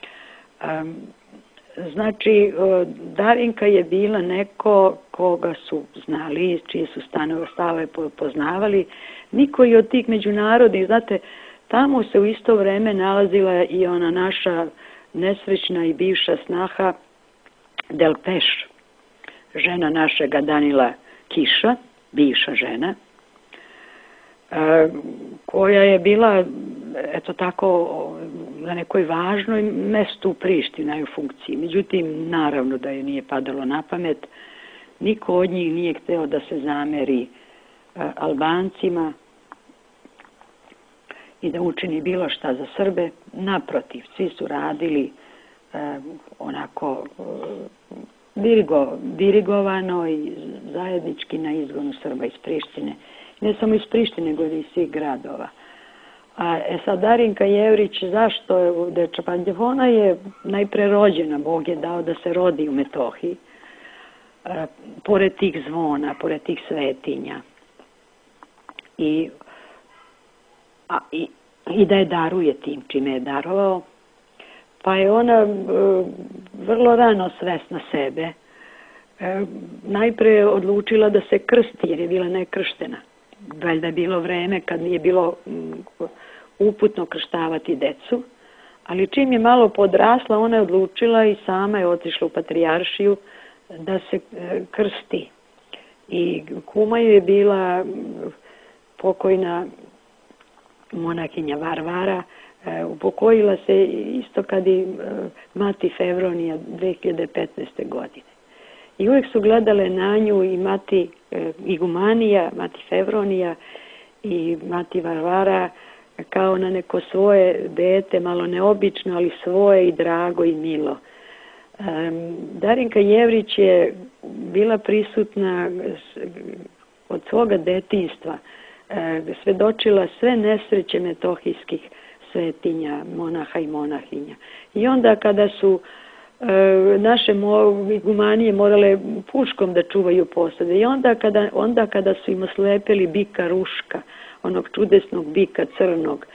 Znači, Darinka je bila neko koga su znali, čije su stave poznavali. Niko i od tih međunarodnih, znate, tamo se u isto vreme nalazila i ona naša nesrećna i bivša snaha Delpeš, žena našega Danila Kiša, bivša žena, koja je bila, eto tako, na nekoj važnoj mestu u Prištini u funkciji. Međutim, naravno da je nije padalo na pamet, niko od njih nije hteo da se zameri Albancima i da učini bilo šta za Srbe. Naprotiv, svi su radili onako dirigovano i zajednički na izgonu Srba iz Prištine. Ne samo iz Prištine, nego i iz svih gradova. Sad Darinka Jevrić, zašto je u Dečapanđev? Ona je najpre rođena, Bog je dao da se rodi u Metohiji, pored tih zvona, pored tih svetinja. I da je daruje tim čime je darovao. Pa je ona vrlo rano svesna sebe. Najpre odlučila da se krsti jer je bila nekrštena. Valjda je bilo vreme kad nije bilo uputno krštavati decu, ali čim je malo podrasla, ona je odlučila i sama je otišla u patrijaršiju da se krsti. I kuma je bila pokojna monahinja Varvara, Upokojila se isto kad i mati Fevronija 2015. godine. I uvijek su gledale na nju i mati Igumanija, mati Fevronija i mati Varvara kao na neko svoje dete, malo neobično, ali svoje i drago i milo. Darinka Jevrić je bila prisutna od svoga detinjstva, svedočila sve nesreće metohijskih svetinja, monaha i monahinja. I onda kada su naše igumanije morale puškom da čuvaju posade, i onda kada su im oslepili bika Ruška, onog čudesnog bika crnog,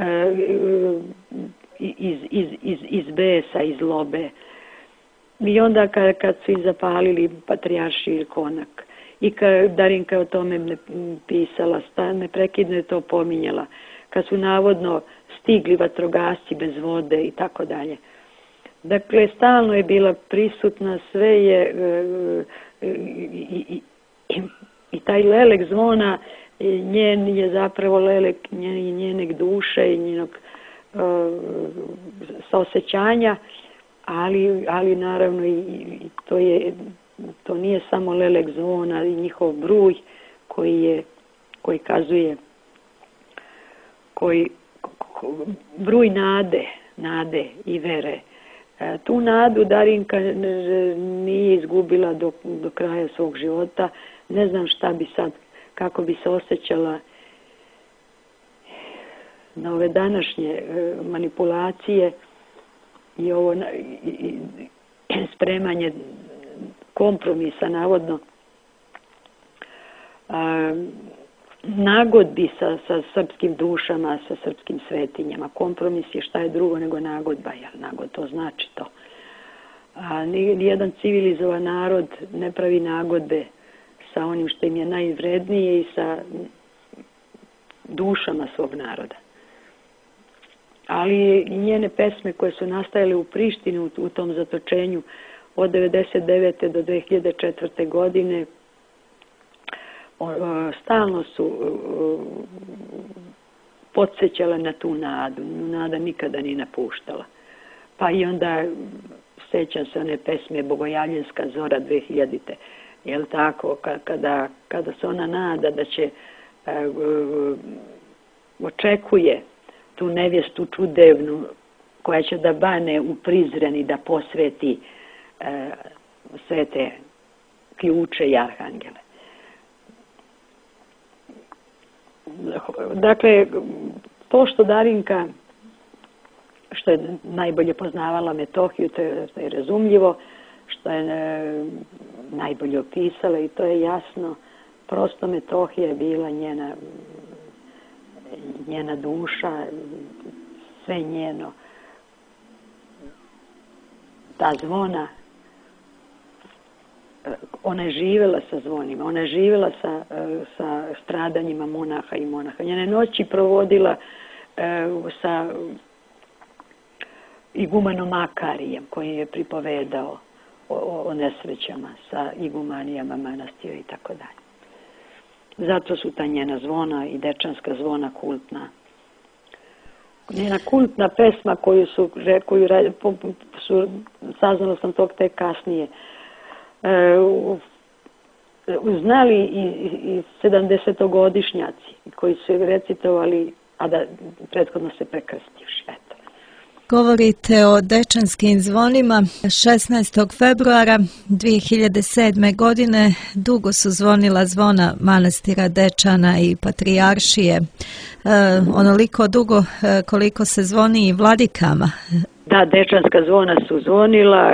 iz besa, iz lobe, i onda kad su im zapalili patrijaršiji konak, i kad Darinka je o tome pisala, neprekidno je to pominjala, kad su navodno stigli vatrogasci bez vode i tako dalje. Dakle, stalno je bila prisutna, sve je i taj lelek zvona njen je zapravo lelek njenog duše i njenog saosećanja, ali naravno i to nije samo lelek zvona i njihov bruj koji kazuje bruj nade i vere. Tu nadu Darinka nije izgubila do kraja svog života. Ne znam šta bi sad, kako bi se osjećala na ove današnje manipulacije i ovo spremanje kompromisa, navodno nagodbi sa srpskim dušama, sa srpskim svetinjama. Kompromis je šta je drugo nego nagodba, jer nagod to znači to. Nijedan civilizovan narod ne pravi nagodbe sa onim što im je najvrednije i sa dušama svog naroda. Ali njene pesme koje su nastajale u Prištini u tom zatočenju od 1999. do 2004. godine stalno su podsjećale na tu nadu. Nada nikada ni napuštala. Pa i onda sjećam se one pesme Bogojavljenska zora 2000. Jel tako? Kada se ona nada da će očekuje tu nevjestu čudevnu koja će da bane u Prizren i da posveti svete ključe i arhangele. Dakle, to što Darinka, što je najbolje poznavala Metohiju, to je razumljivo, što je najbolje opisala i to je jasno. Prosto Metohija je bila njena duša, sve njeno. Ta zvona, ona je živjela sa zvonima, ona je živjela sa stradanjima monaha i monaha. Njene noći provodila sa igumanom Makarijem koji je pripovedao o nesrećama sa igumanijama manastira i tako dalje. Zato su ta njena zvona i dečanska zvona kultna. Njena kultna pesma koju saznala sam tog tek kasnije, znali i 70-godišnjaci koji su recitovali, a da prethodno se prekrstivši. Eto. Govorite o dečanskim zvonima. 16. februara 2007. godine dugo su zvonila zvona manastira Dečana i Patrijaršije. Onoliko dugo koliko se zvoni i vladikama. Da, dečanska zvona su zvonila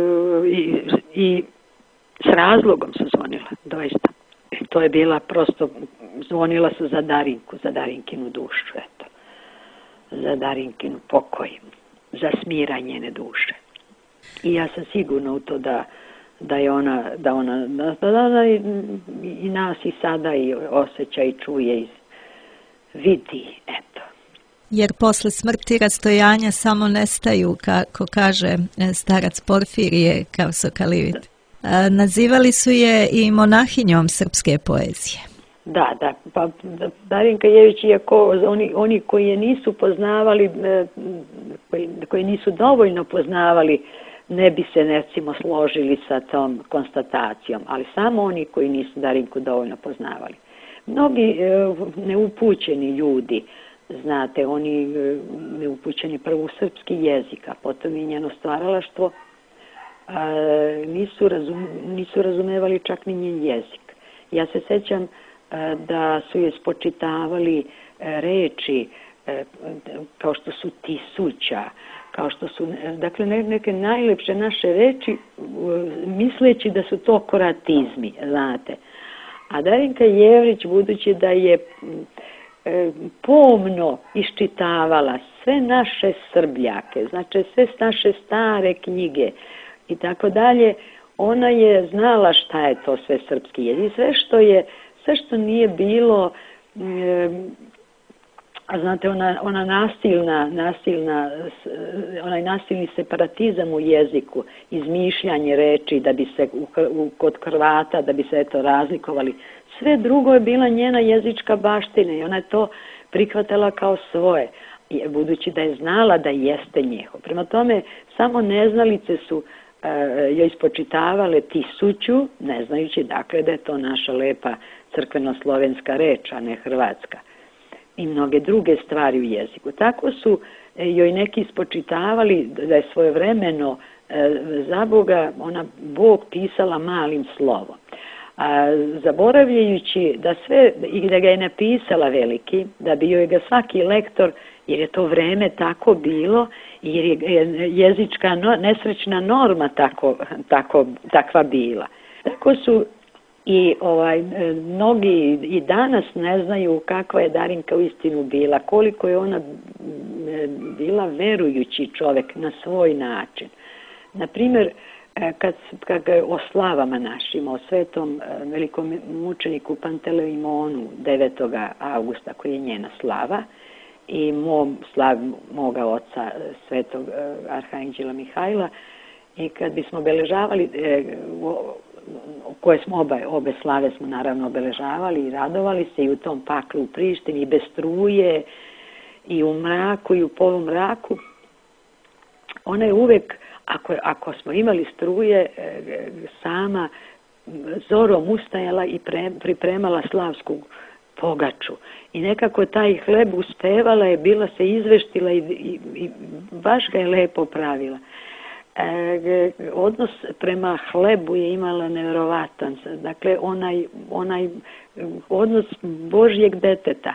i s razlogom su zvonila, doista. To je bila prosto, zvonila su za Darinku, za Darinkinu dušu, eto. Za Darinkinu pokoj, za smiranje njene duše. I ja sam sigurna u to da ona i nas i sada i osjeća i čuje i vidi, eto. Jer posle smrti rastojanja samo nestaju, kako kaže starac Porfirije Kavsokalivit. Nazivali su je i monahinjom srpske poezije. Da, pa Darinka Jević, iako oni koji je nisu poznavali, koji nisu dovoljno poznavali, ne bi se recimo složili sa tom konstatacijom, ali samo oni koji nisu Darinku dovoljno poznavali. Mnogi neupućeni ljudi, znate, oni neupućeni prvo u srpski jezik, a potom i njeno stvaralaštvo, nisu razumevali čak ni njen jezik. Ja se sećam da su je spočitavali reči kao što su tisuća, kao što su, dakle, neke najlepše naše reči, misleći da su to koratizmi, znate. A Darinka Jevrić, budući da je pomno iščitavala sve naše Srbljake, znači sve naše stare knjige i tako dalje, ona je znala šta je to sve srpski jezik. Sve što nije bilo, a znate, onaj nasilni separatizam u jeziku, izmišljanje reči da bi se kod Hrvata, da bi se razlikovali. Sve drugo je bila njena jezička baština i ona je to prihvatala kao svoje, budući da je znala da jeste njeho. Prema tome, samo neznalice su joj spočitavale tisuću, ne znajući dakle da je to naša lepa crkveno-slovenska reč, a ne hrvatska. I mnoge druge stvari u jeziku. Tako su joj neki spočitavali da je svojevremeno za Boga ona Bog pisala malim slovom. Zaboravljajući da sve, i da ga je napisala veliki, da bi joj ga svaki lektor, jer je to vreme tako bilo, jer je jezička nesrećna norma takva bila. Tako su i mnogi i danas ne znaju kakva je Darinka uistinu bila, koliko je ona bila verujući čovjek na svoj način. Naprimjer, kad o slavama našim, o svetom velikom mučeniku Panteleimonu 9. augusta, koji je njena slava, i moga oca svetog arhanđela Mihajla, i kad bismo obeležavali, koje smo obe slave smo naravno obeležavali i radovali se i u tom paklu u Prištini, i bez struje, i u mraku, i u polumraku, ona je uvek, ako smo imali struje, sama zorom ustajala i pripremala slavsku pogaču. I nekako taj hleb uspevala je, bila se izveštila i baš ga je lepo pravila. Odnos prema hlebu je imala nevjerovatan. Dakle, onaj odnos Božjeg deteta.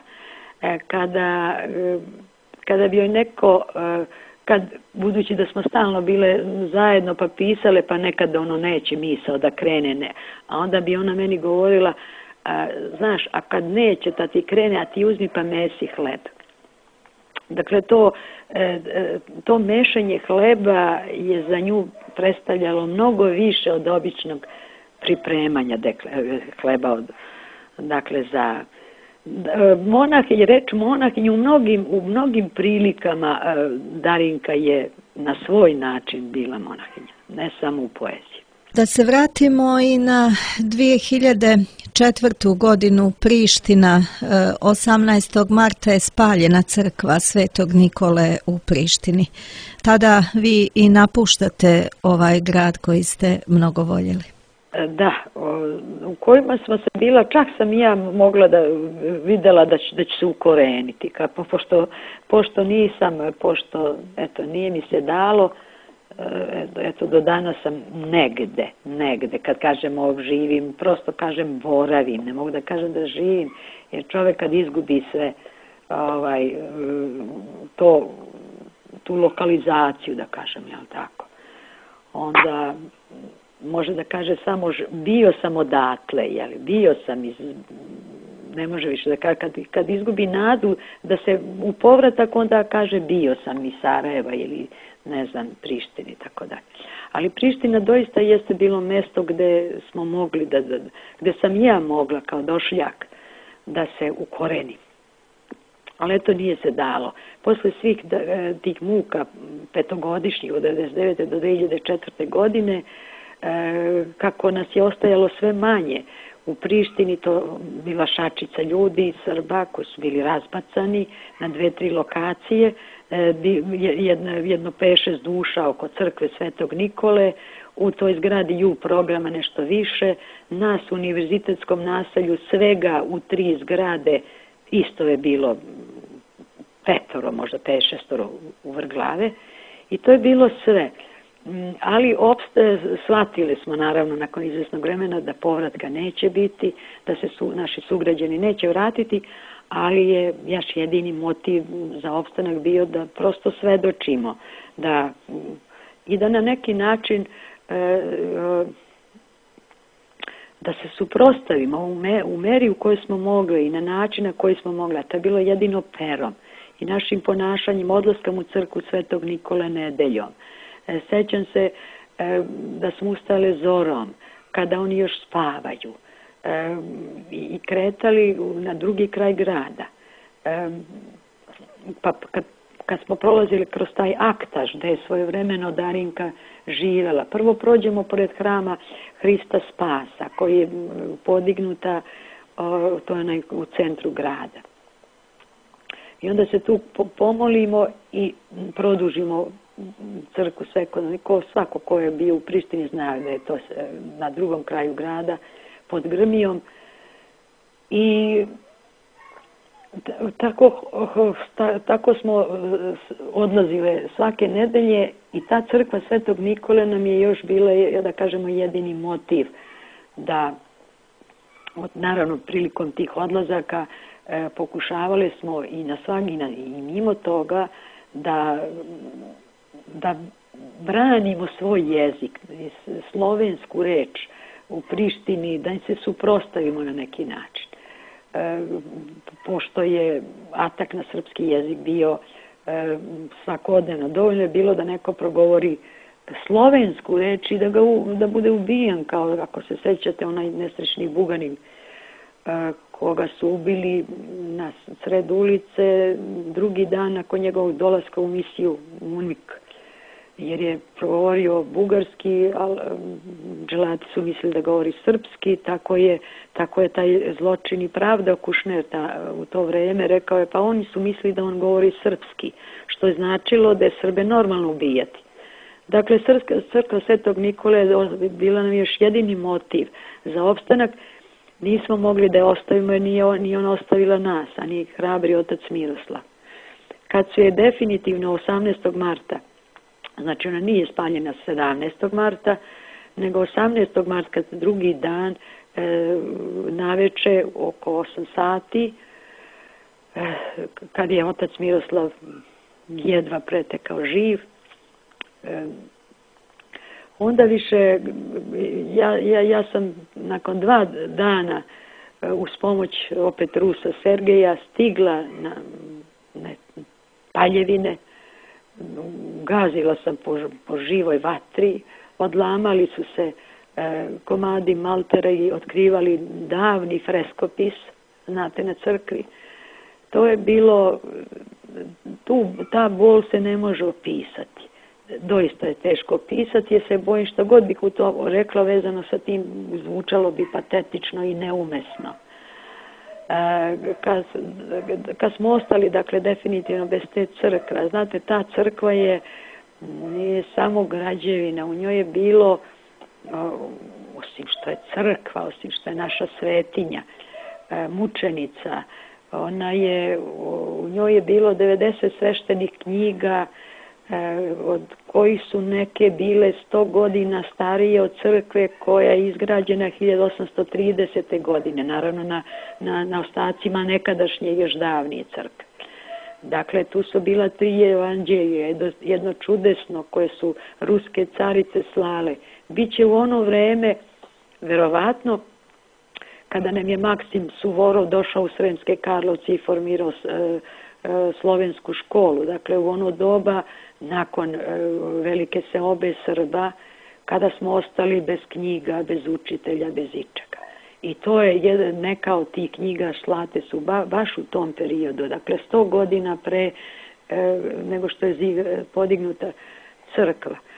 Kada bi joj neko, budući da smo stalno bile zajedno pa pisale, pa nekad ono neće misao da krene, ne. A onda bi ona meni govorila, znaš, a kad neće da ti krene, a ti uzmi pa mesi hleb. Dakle, to mešanje hleba je za nju predstavljalo mnogo više od običnog pripremanja hleba. Dakle, za reč monahinju u mnogim prilikama Darinka je na svoj način bila monahinja, ne samo u poeziji. Da se vratimo i na 2004. godinu Priština. 18. marta je spaljena crkva Svetog Nikole u Prištini. Tada vi i napuštate ovaj grad koji ste mnogo voljeli. Da, u kojima smo se bila, čak sam i ja mogla da videla da će se ukoreniti. Pošto nije mi se dalo, do danas sam negde, kad kažem živim, prosto kažem boravim, ne mogu da kažem da živim, jer čovjek kad izgubi sve tu lokalizaciju, da kažem, jel tako, onda može da kaže samo bio sam odatle, jel, bio sam ne može više da kaže, kad izgubi nadu da se u povratak, onda kaže bio sam iz Sarajeva ili ne znam, Prištini, tako da. Ali Priština doista jeste bilo mesto gde smo mogli, gde sam ja mogla kao došljak da se ukorenim. Ali eto, nije se dalo. Posle svih tih muka petogodišnjih od 1999. do 2004. godine, kako nas je ostajalo sve manje u Prištini to bila šačica ljudi, Srba koji su bili razbacani na 2-3 lokacije, jedno 5-6 duša oko crkve Svetog Nikole, u toj zgradi ju programa nešto više, nas u univerzitetskom naselju svega u 3 zgrade isto je bilo 5, možda 5-6 u vrh glave i to je bilo sve. Ali shvatili smo naravno nakon izvesnog vremena da povratka neće biti, da se naši sugrađani neće vratiti, ali je još jedini motiv za opstanak bio da prosto svedočimo i da na neki način da se suprotstavimo u meri u kojoj smo mogli i na način na koji smo mogli, a to je bilo jedino perom i našim ponašanjem, odlaskom u crkvu Svetog Nikole nedeljom. Sećam se da smo ustale zorom, kada oni još spavaju i kretali na drugi kraj grada. Pa kad smo prolazili kroz taj Aktaš, gde je svojevremeno Darinka živela, prvo prođemo pored hrama Hrista Spasa, koji je podignuta, to je u centru grada. I onda se tu pomolimo i produžimo crkvu Svetog. Svako ko je bio u Prištini zna da je to na drugom kraju grada pod Grmijom i tako smo odlazile svake nedelje i ta crkva Svetog Nikole nam je još bila, da kažemo, jedini motiv da, naravno prilikom tih odlazaka pokušavali smo i na svaki i mimo toga da branimo svoj jezik, slovensku reč u Prištini, da se suprotstavimo na neki način. Pošto je atak na srpski jezik bio svakodnevno, dovoljno je bilo da neko progovori slovensku reč i da bude ubijen, kao ako se sećate onaj nesrećni Buganin koga su ubili na sred ulice drugi dan nakon njegovog dolaska u misiju UNMIK, jer je progovorio bugarski, ali dželati su mislili da govori srpski, tako je taj zločin i pravda Kušner u to vreme rekao je, pa oni su mislili da on govori srpski, što je značilo da je Srbe normalno ubijati. Dakle, crkva Svetog Nikole je bila nam još jedini motiv za opstanak. Nismo mogli da je ostavimo jer nije ona ostavila nas, a ni hrabri otac Miroslav. Kad su je definitivno 18. marta, znači ona nije spaljena 17. marta, nego 18. marta, kad drugi dan, naveče oko 8 sati, kad je otac Miroslav jedva pretekao živ, onda više, ja sam nakon 2 dana uz pomoć opet Rusa Sergeja stigla na Paljevine, gazila sam po živoj vatri, odlamali su se komadi maltera i otkrivali davni freskopis, znate, na crkvi. To je bilo, ta bol se ne može opisati. Doista je teško pisati, jer se bojim što god bih u to rekla vezano sa tim, zvučalo bi patetično i neumesno. Kad smo ostali, dakle, definitivno bez te crkve, znate, ta crkva nije samo građevina, u njoj je bilo, osim što je crkva, osim što je naša svetinja, mučenica, u njoj je bilo 90 sveštenih knjiga, od kojih su neke bile 100 godina starije od crkve koja je izgrađena 1830. godine, naravno na ostacima nekadašnje još davnije crkve. Dakle, tu su bila 3 evanđelja, jedno čudesno koje su ruske carice slale. Biće u ono vreme, verovatno, kada nam je Maksim Suvorov došao u Sremske Karlovce i formirao slovensku školu, dakle u ono doba nakon velike seobe Srba, kada smo ostali bez knjiga, bez učitelja, bez ičega. I to je neka od tih knjiga slate su baš u tom periodu, dakle 100 godina pre nego što je podignuta crkva.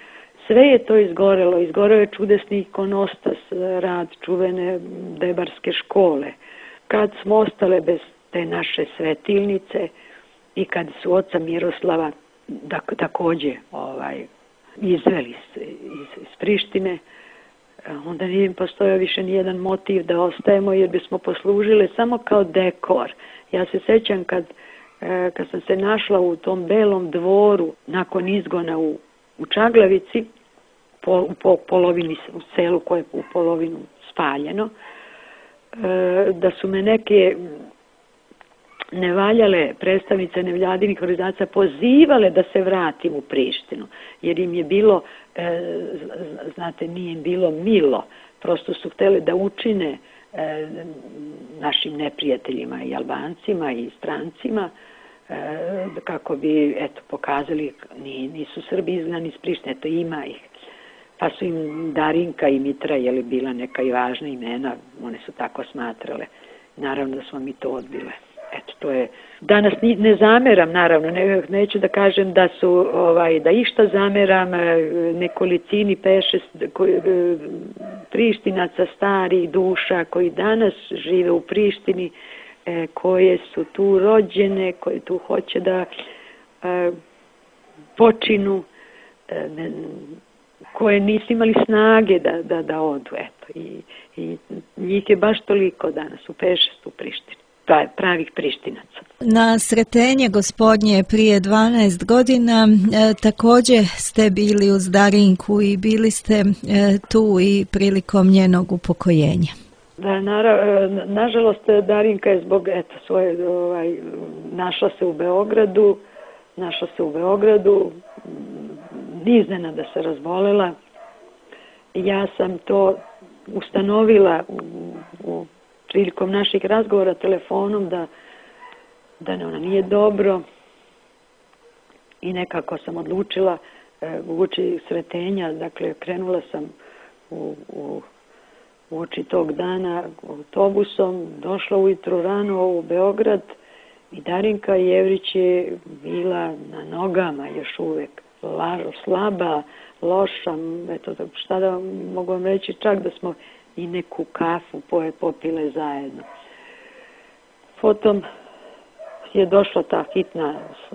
Sve je to izgorelo. Izgoreo je čudesni ikonostas, rad čuvene Debarske škole. Kad smo ostale bez te naše svetilnice i kad su oca Miroslava također izveli iz Prištine, onda nije postojao više nijedan motiv da ostajemo, jer bismo poslužile samo kao dekor. Ja se sjećam kad sam se našla u tom Belom dvoru nakon izgona u Čaglavici, u polovini, u selu koje je u polovinu spaljeno, da su me neke nevaljale predstavnice nevladinih organizacija pozivale da se vratim u Prištinu, jer im je bilo, znate, nije im bilo milo, prosto su htjeli da učine našim neprijateljima i Albancima i strancima, kako bi, eto, pokazali, nisu Srbi izgnani iz Prištine, eto, ima ih. Pa su im Darinka i Mitra, jeli, bila neka i važna imena, one su tako smatrale. Naravno da smo mi to odbile. Eto, to je, danas ne zameram, naravno, neću da kažem da su, da išta zameram nekolicini Prištinaca, starih duša koji danas žive u Prištini, koje su tu rođene, koje tu hoće da počinu, koje nisu imali snage da odu, eto. I njih je baš toliko danas u Pešestu, u Prištini, pravih Prištinaca. Na Sretenje gospodnje prije 12 godina također ste bili uz Darinku i bili ste tu i prilikom njenog upokojenja. Da, nažalost, Darinka je zbog svoje, našla se u Beogradu, iznenada se razbolela. Ja sam to ustanovila prilikom naših razgovora telefonom da ona nije dobro, i nekako sam odlučila uoči Sretenja, dakle krenula sam uoči tog dana autobusom, došla ujutro rano u Beograd i Darinka Jevrić je bila na nogama još uvijek, slaba, loša, eto, šta da mogu vam reći, čak da smo i neku kafu popile zajedno. Potom je došla ta hitna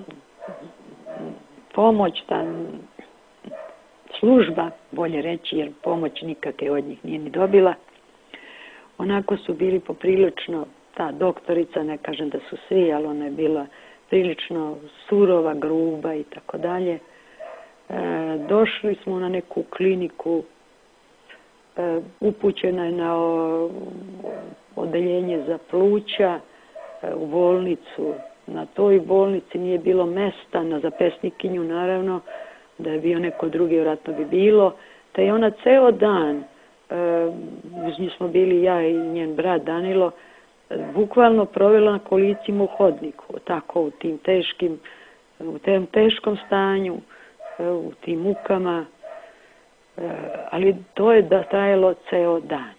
pomoć, ta služba, bolje reći, jer pomoć nikakve od njih nije ni dobila. Onako su bili poprilično, ta doktorica, ne kažem da su svi, ali ona je bila prilično surova, gruba i tako dalje. Došli smo na neku kliniku, upućena je na odeljenje za pluća, u bolnicu. Na toj bolnici nije bilo mesta, na zapesnikinju naravno, da je bio neko drugi, vjerojatno bi bilo, te je ona ceo dan, uz nju smo bili ja i njen brat Danilo, bukvalno provela na kolicima u hodniku, tako u tom teškom stanju, u tim mukama, ali to je da trajalo ceo dan.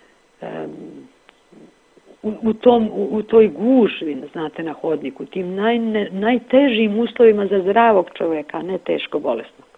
U toj gužvi, znate, na hodniku, tim najtežim uslovima za zdravog čovjeka, a ne teško bolesnog.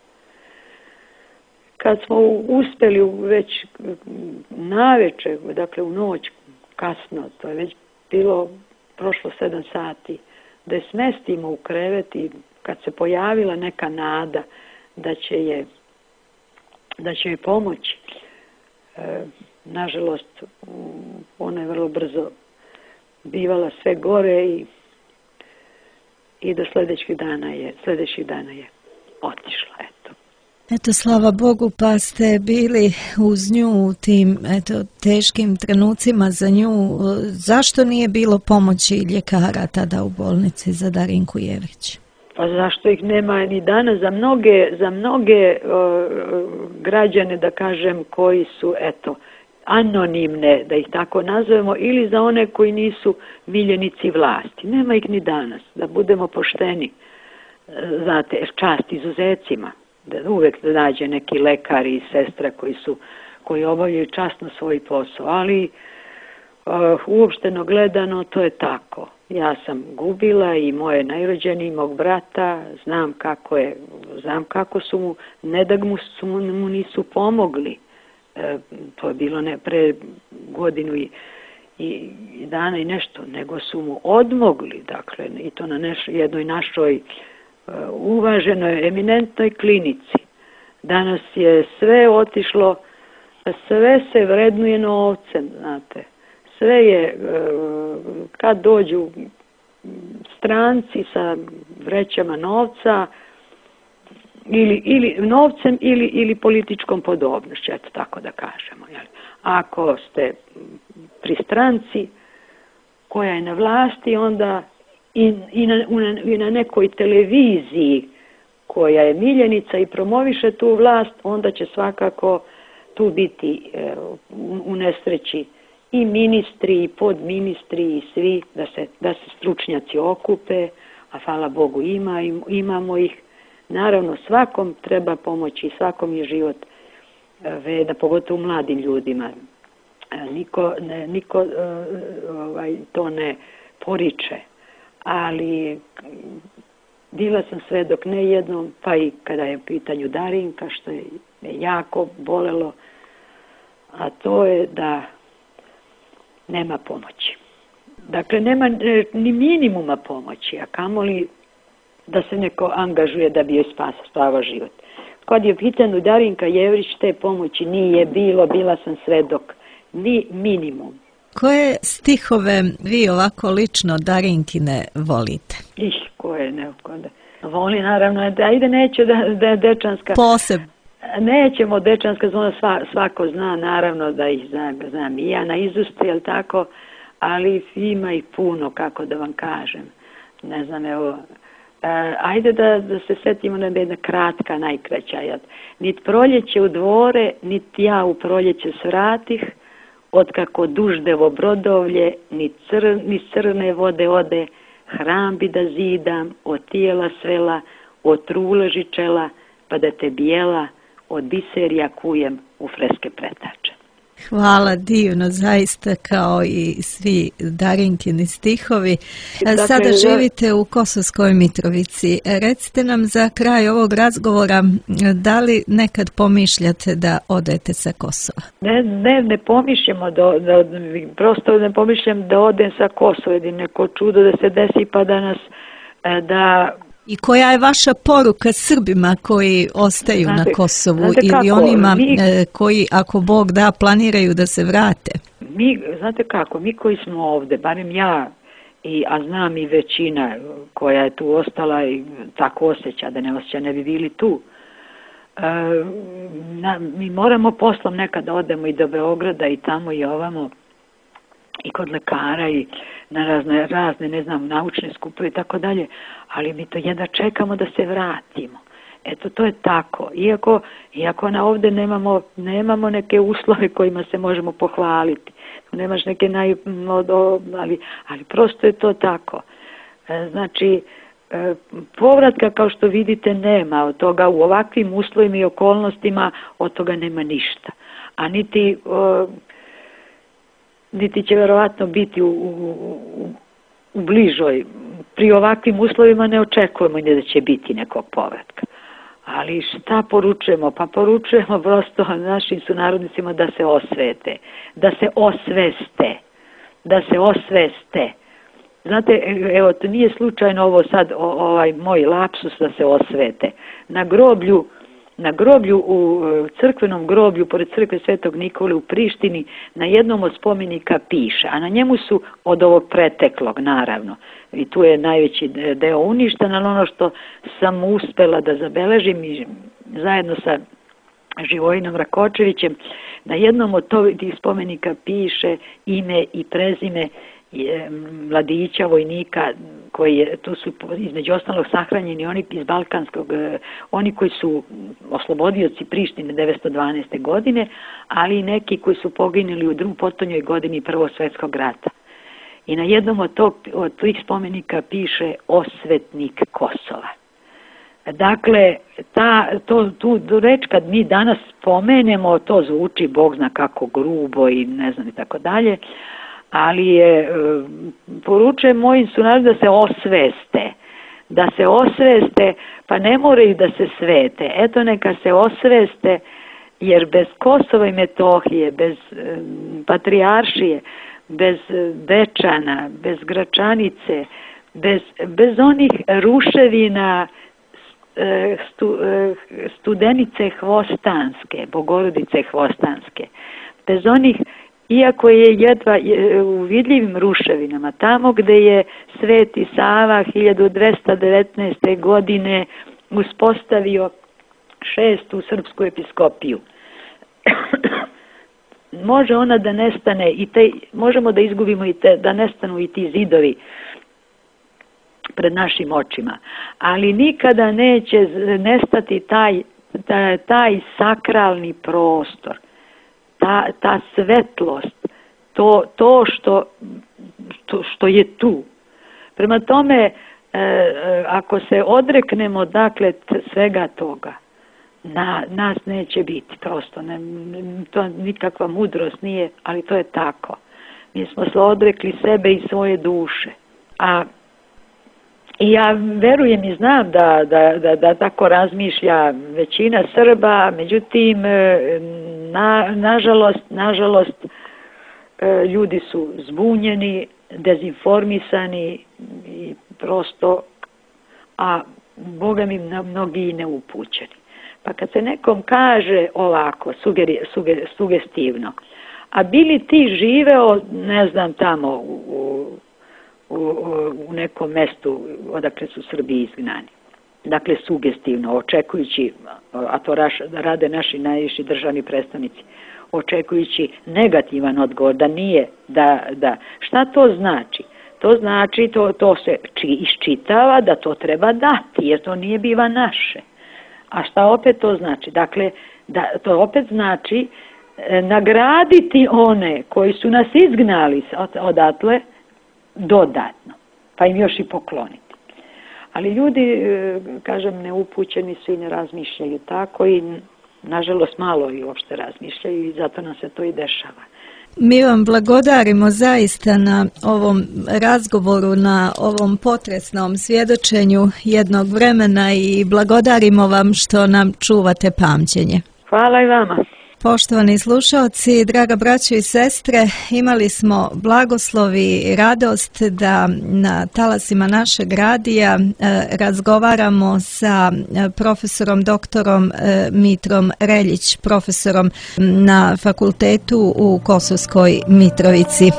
Kad smo uspjeli već naveče, dakle u noć kasno, to je već bilo prošlo 7 sati, da je smestimo u krevet i kad se pojavila neka nada da će joj pomoći, nažalost, ona je vrlo brzo bivala sve gore i do sljedećih dana je otišla, eto. Eto, slava Bogu, pa ste bili uz nju u tim teškim trenucima za nju. Zašto nije bilo pomoći ljekara tada u bolnici za Darinku Jevrić? Pa zašto ih nema ni danas za mnoge građane, da kažem, koji su, eto, anonimne, da ih tako nazovemo, ili za one koji nisu miljenici vlasti. Nema ih ni danas, da budemo pošteni. Znate, čast izuzecima, da uvek nađe neki lekar i sestra koji obavljaju časno svoj posao, ali uopšteno gledano to je tako. Ja sam gubila i moje najrođenije, mog brata, znam kako su mu, ne da mu nisu pomogli. To je bilo ne pre godinu i dana i nešto, nego su mu odmogli, dakle, i to na jednoj našoj uvaženoj, eminentnoj klinici. Danas je sve otišlo, sve se vrednuje novcem, znate. Sve je, kad dođu stranci sa vrećama novca, ili novcem ili političkom podobnošću, eto tako da kažemo. Ako ste pri stranci koja je na vlasti, onda i na nekoj televiziji koja je miljenica i promoviše tu vlast, onda će svakako tu biti u nesreći i ministri i podministri i svi da se stručnjaci okupe, a hvala Bogu imamo ih. Naravno, svakom treba pomoći, svakom je život veda, pogotovo mladim ljudima. Niko to ne poriče, ali bila sam svedok ne jednom, pa i kada je u pitanju Darinka, što je jako bolelo, a to je da nema pomoći. Dakle, nema ni minimuma pomoći, a kamoli da se neko angažuje da bi joj spavao život. Kad je u pitanju Darinka Jevrić, te pomoći nije bilo, bila sam svedok, ni minimum. Koje stihove vi ovako lično Darinkine volite? Koje neophodne. Voli naravno, ajde neću da je Dečanska. Posebno. Nećemo Dečanska zvona, svako zna, naravno da ih znam i ja na izustu, jel tako, ali ima ih puno, kako da vam kažem. Ne znam, evo, ajde da se setimo na jedna kratka, najkraća. Nit proljeće u dvore, nit ja u proljeće svratih, otkako duždevo brodovlje, ni crne vode ode, hram bi da zidam, od tijela svela, od trule žičela, pa da te bijela, od biserija kujem u freske pretače. Hvala, divno, zaista kao i svi Darinkini stihovi. Sada živite u Kosovskoj Mitrovici. Recite nam za kraj ovog razgovora, da li nekad pomišljate da odete sa Kosova? Ne pomišljamo, prosto ne pomišljam da odem sa Kosova, jedin neko čudo da se desi pa da nas da... I koja je vaša poruka Srbima koji ostaju na Kosovu ili onima koji, ako Bog da, planiraju da se vrate? Znate kako, mi koji smo ovde, barem ja, a znam i većina koja je tu ostala i tako osjeća, da ne osjeća, ne bi bili tu. Mi moramo poslom nekad da odemo i do Beograda i tamo i ovamo, i kod lekara i na razne, ne znam, naučne skupove i tako dalje, ali mi to jedva čekamo da se vratimo. Eto, to je tako. Iako na ovde nemamo neke uslove kojima se možemo pohvaliti. Nemaš neke ali prosto je to tako. Znači, povratka, kao što vidite, nema od toga u ovakvim uslovima i okolnostima, od toga nema ništa. A niti će verovatno biti u bližoj. Pri ovakvim uslovima ne očekujemo da će biti nekog povratka. Ali šta poručujemo? Pa poručujemo prosto našim sunarodnicima da se osvete, da se osveste. Znate, evo, to nije slučajno ovo sad, ovaj moj lapsus da se osvete. Na groblju, u crkvenom groblju, pored crkve Svetog Nikole u Prištini, na jednom od spomenika piše, a na njemu su od ovog preteklog, naravno, i tu je najveći deo uništen, ali ono što sam uspela da zabeležim i zajedno sa Živojinom Rakočevićem, na jednom od tih spomenika piše ime i prezime mladića, vojnika, tu su između ostalog sahranjeni oni iz Balkanskog, oni koji su oslobodioci Prištine 1912. godine, ali i neki koji su poginuli u potonjoj godini Prvog svjetskog rata. I na jednom od tih spomenika piše osvetnik Kosova. Dakle, tu reč kad mi danas spomenemo, to zvuči Bog zna kako grubo i ne znam i tako dalje, ali poručujem mojim sunarodima da se osveste, pa ne moraju da se svete. Eto, neka se osveste, jer bez Kosova i Metohije, bez Patrijaršije, bez Dečana, bez Gračanice, bez onih ruševina Studenice Hvostanske, Bogorodice Hvostanske, bez onih, iako je jedva u vidljivim ruševinama, tamo gde je Sveti Sava 1219. godine uspostavio 6. srpsku episkopiju. Može ona da nestane možemo da izgubimo da nestanu i ti zidovi pred našim očima, ali nikada neće nestati taj sakralni prostor, ta svetlost, to što je tu. Prema tome, ako se odreknemo dakle svega toga, nas neće biti, prosto to nikakva mudrost nije, ali to je tako. Mi smo se odrekli sebe i svoje duše. I ja verujem i znam da tako razmišlja većina Srba, međutim, nažalost, ljudi su zbunjeni, dezinformisani i prosto, a Boga mi mnogi i neupućeni. Pa kad se nekom kaže ovako, sugestivno, a bili ti živeo, ne znam, tamo u nekom mestu odakle su Srbi izgnani. Dakle, sugestivno, očekujući, a to rade naši najviši državni predstavnici, očekujući negativan odgovor, da nije, da. Šta to znači? To znači, to se iščitava da to treba dati, jer to nije biva naše. A šta opet to znači? Dakle, to opet znači nagraditi one koji su nas izgnali odatle dodatno, pa im još i pokloniti. Ali ljudi, kažem, neupućeni su i ne razmišljaju tako i nažalost malo i uopšte razmišljaju i zato nam se to i dešava. Mi vam blagodarimo zaista na ovom razgovoru, na ovom potresnom svjedočenju jednog vremena i blagodarimo vam što nam čuvate pamćenje. Hvala i vama. Poštovani slušalci, draga braćo i sestre, imali smo blagoslov i radost da na talasima našeg radija razgovaramo sa profesorom doktorom Mitrom Reljić, profesorom na fakultetu u Kosovskoj Mitrovici.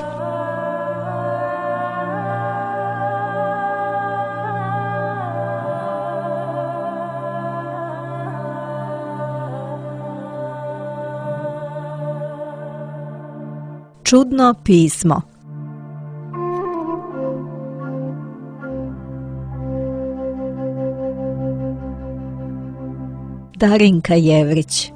Čudno pismo. Darinka Jevrić.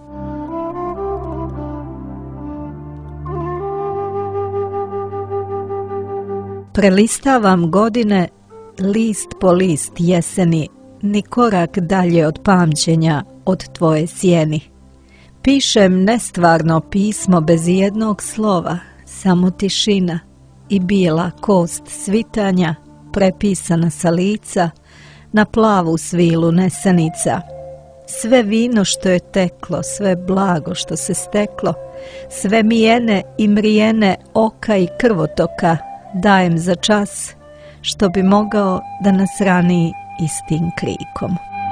Prelistavam godine list po list jeseni, ni korak dalje od pamćenja od tvoje sjeni. Pišem nestvarno pismo bez jednog slova, samo tišina i bijela kost svitanja prepisana sa lica na plavu svilu nesanica. Sve vino što je teklo, sve blago što se steklo, sve mijene i mrijene oka i krvotoka dajem za čas, što bi mogao da nas rani istim krikom.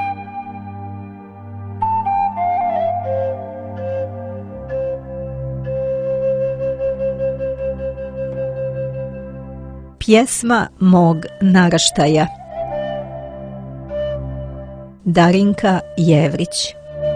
Pjesma mog naraštaja. Darinka Jevrić.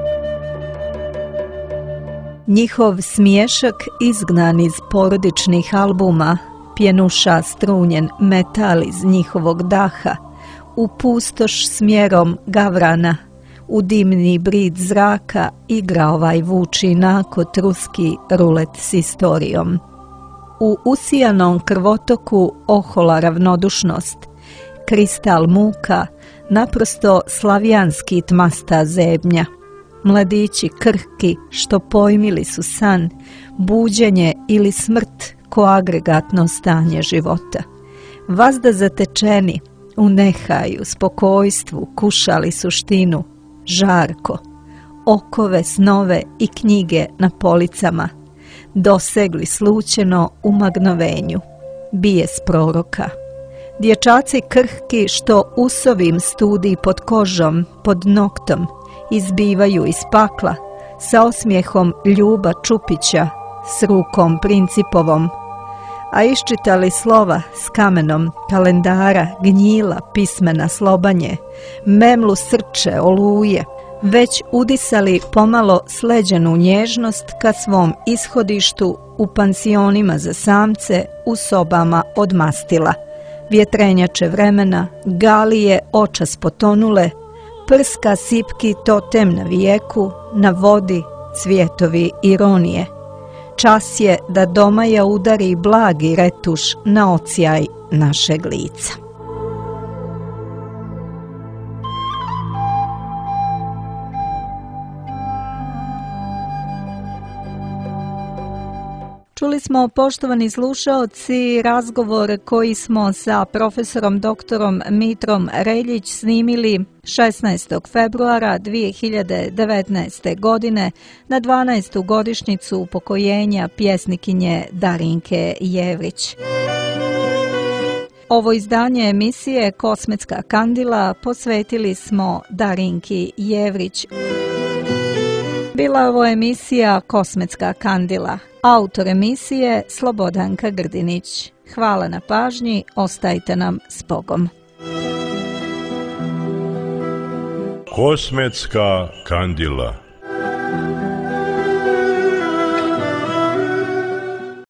Njihov smiješak izgnan iz porodičnih albuma, pjenuša strunjen metal iz njihovog daha, u pustoš smjerom gavrana, u dimni brid zraka igra ovaj vuči nakot ruski rulet s istorijom. U usijanom krvotoku ohola ravnodušnost, kristal muka, naprosto slavijanski tmasta zebnja. Mladići krhki što pojmili su san, buđenje ili smrt koagregatno stanje života. Vazda zatečeni, u nehaju, spokojstvu, kušali suštinu, žarko, okove, snove i knjige na policama, dosegli slučajno u magnovenju, bijes proroka. Dječaci krhki što usovim studij pod kožom, pod noktom, izbivaju iz pakla, sa osmijehom Ljuba Čupića, s rukom Principovom, a iščitali slova s kamenom, kalendara, gnjila, pismena, slobanje, memlu srče, oluje, već udisali pomalo sleđenu nježnost ka svom ishodištu u pansionima za samce, u sobama od mastila, vjetrenjače vremena, galije očas potonule, prska sipki totem na vijeku, na vodi cvjetovi ironije. Čas je da domaja udari blagi retuš na ocijaj našeg lica. Čuli smo, poštovani slušaoci, razgovor koji smo sa profesorom doktorom Mitrom Reljić snimili 16. februara 2019. godine na 12. godišnjicu upokojenja pjesnikinje Darinke Jevrić. Ovo izdanje emisije Kosmetska kandila posvetili smo Darinki Jevrić. Bila je ovo emisija Kosmetska kandila. Autor emisije Slobodanka Grdinić. Hvala na pažnji, ostajte nam s Bogom. Kosmetska kandila.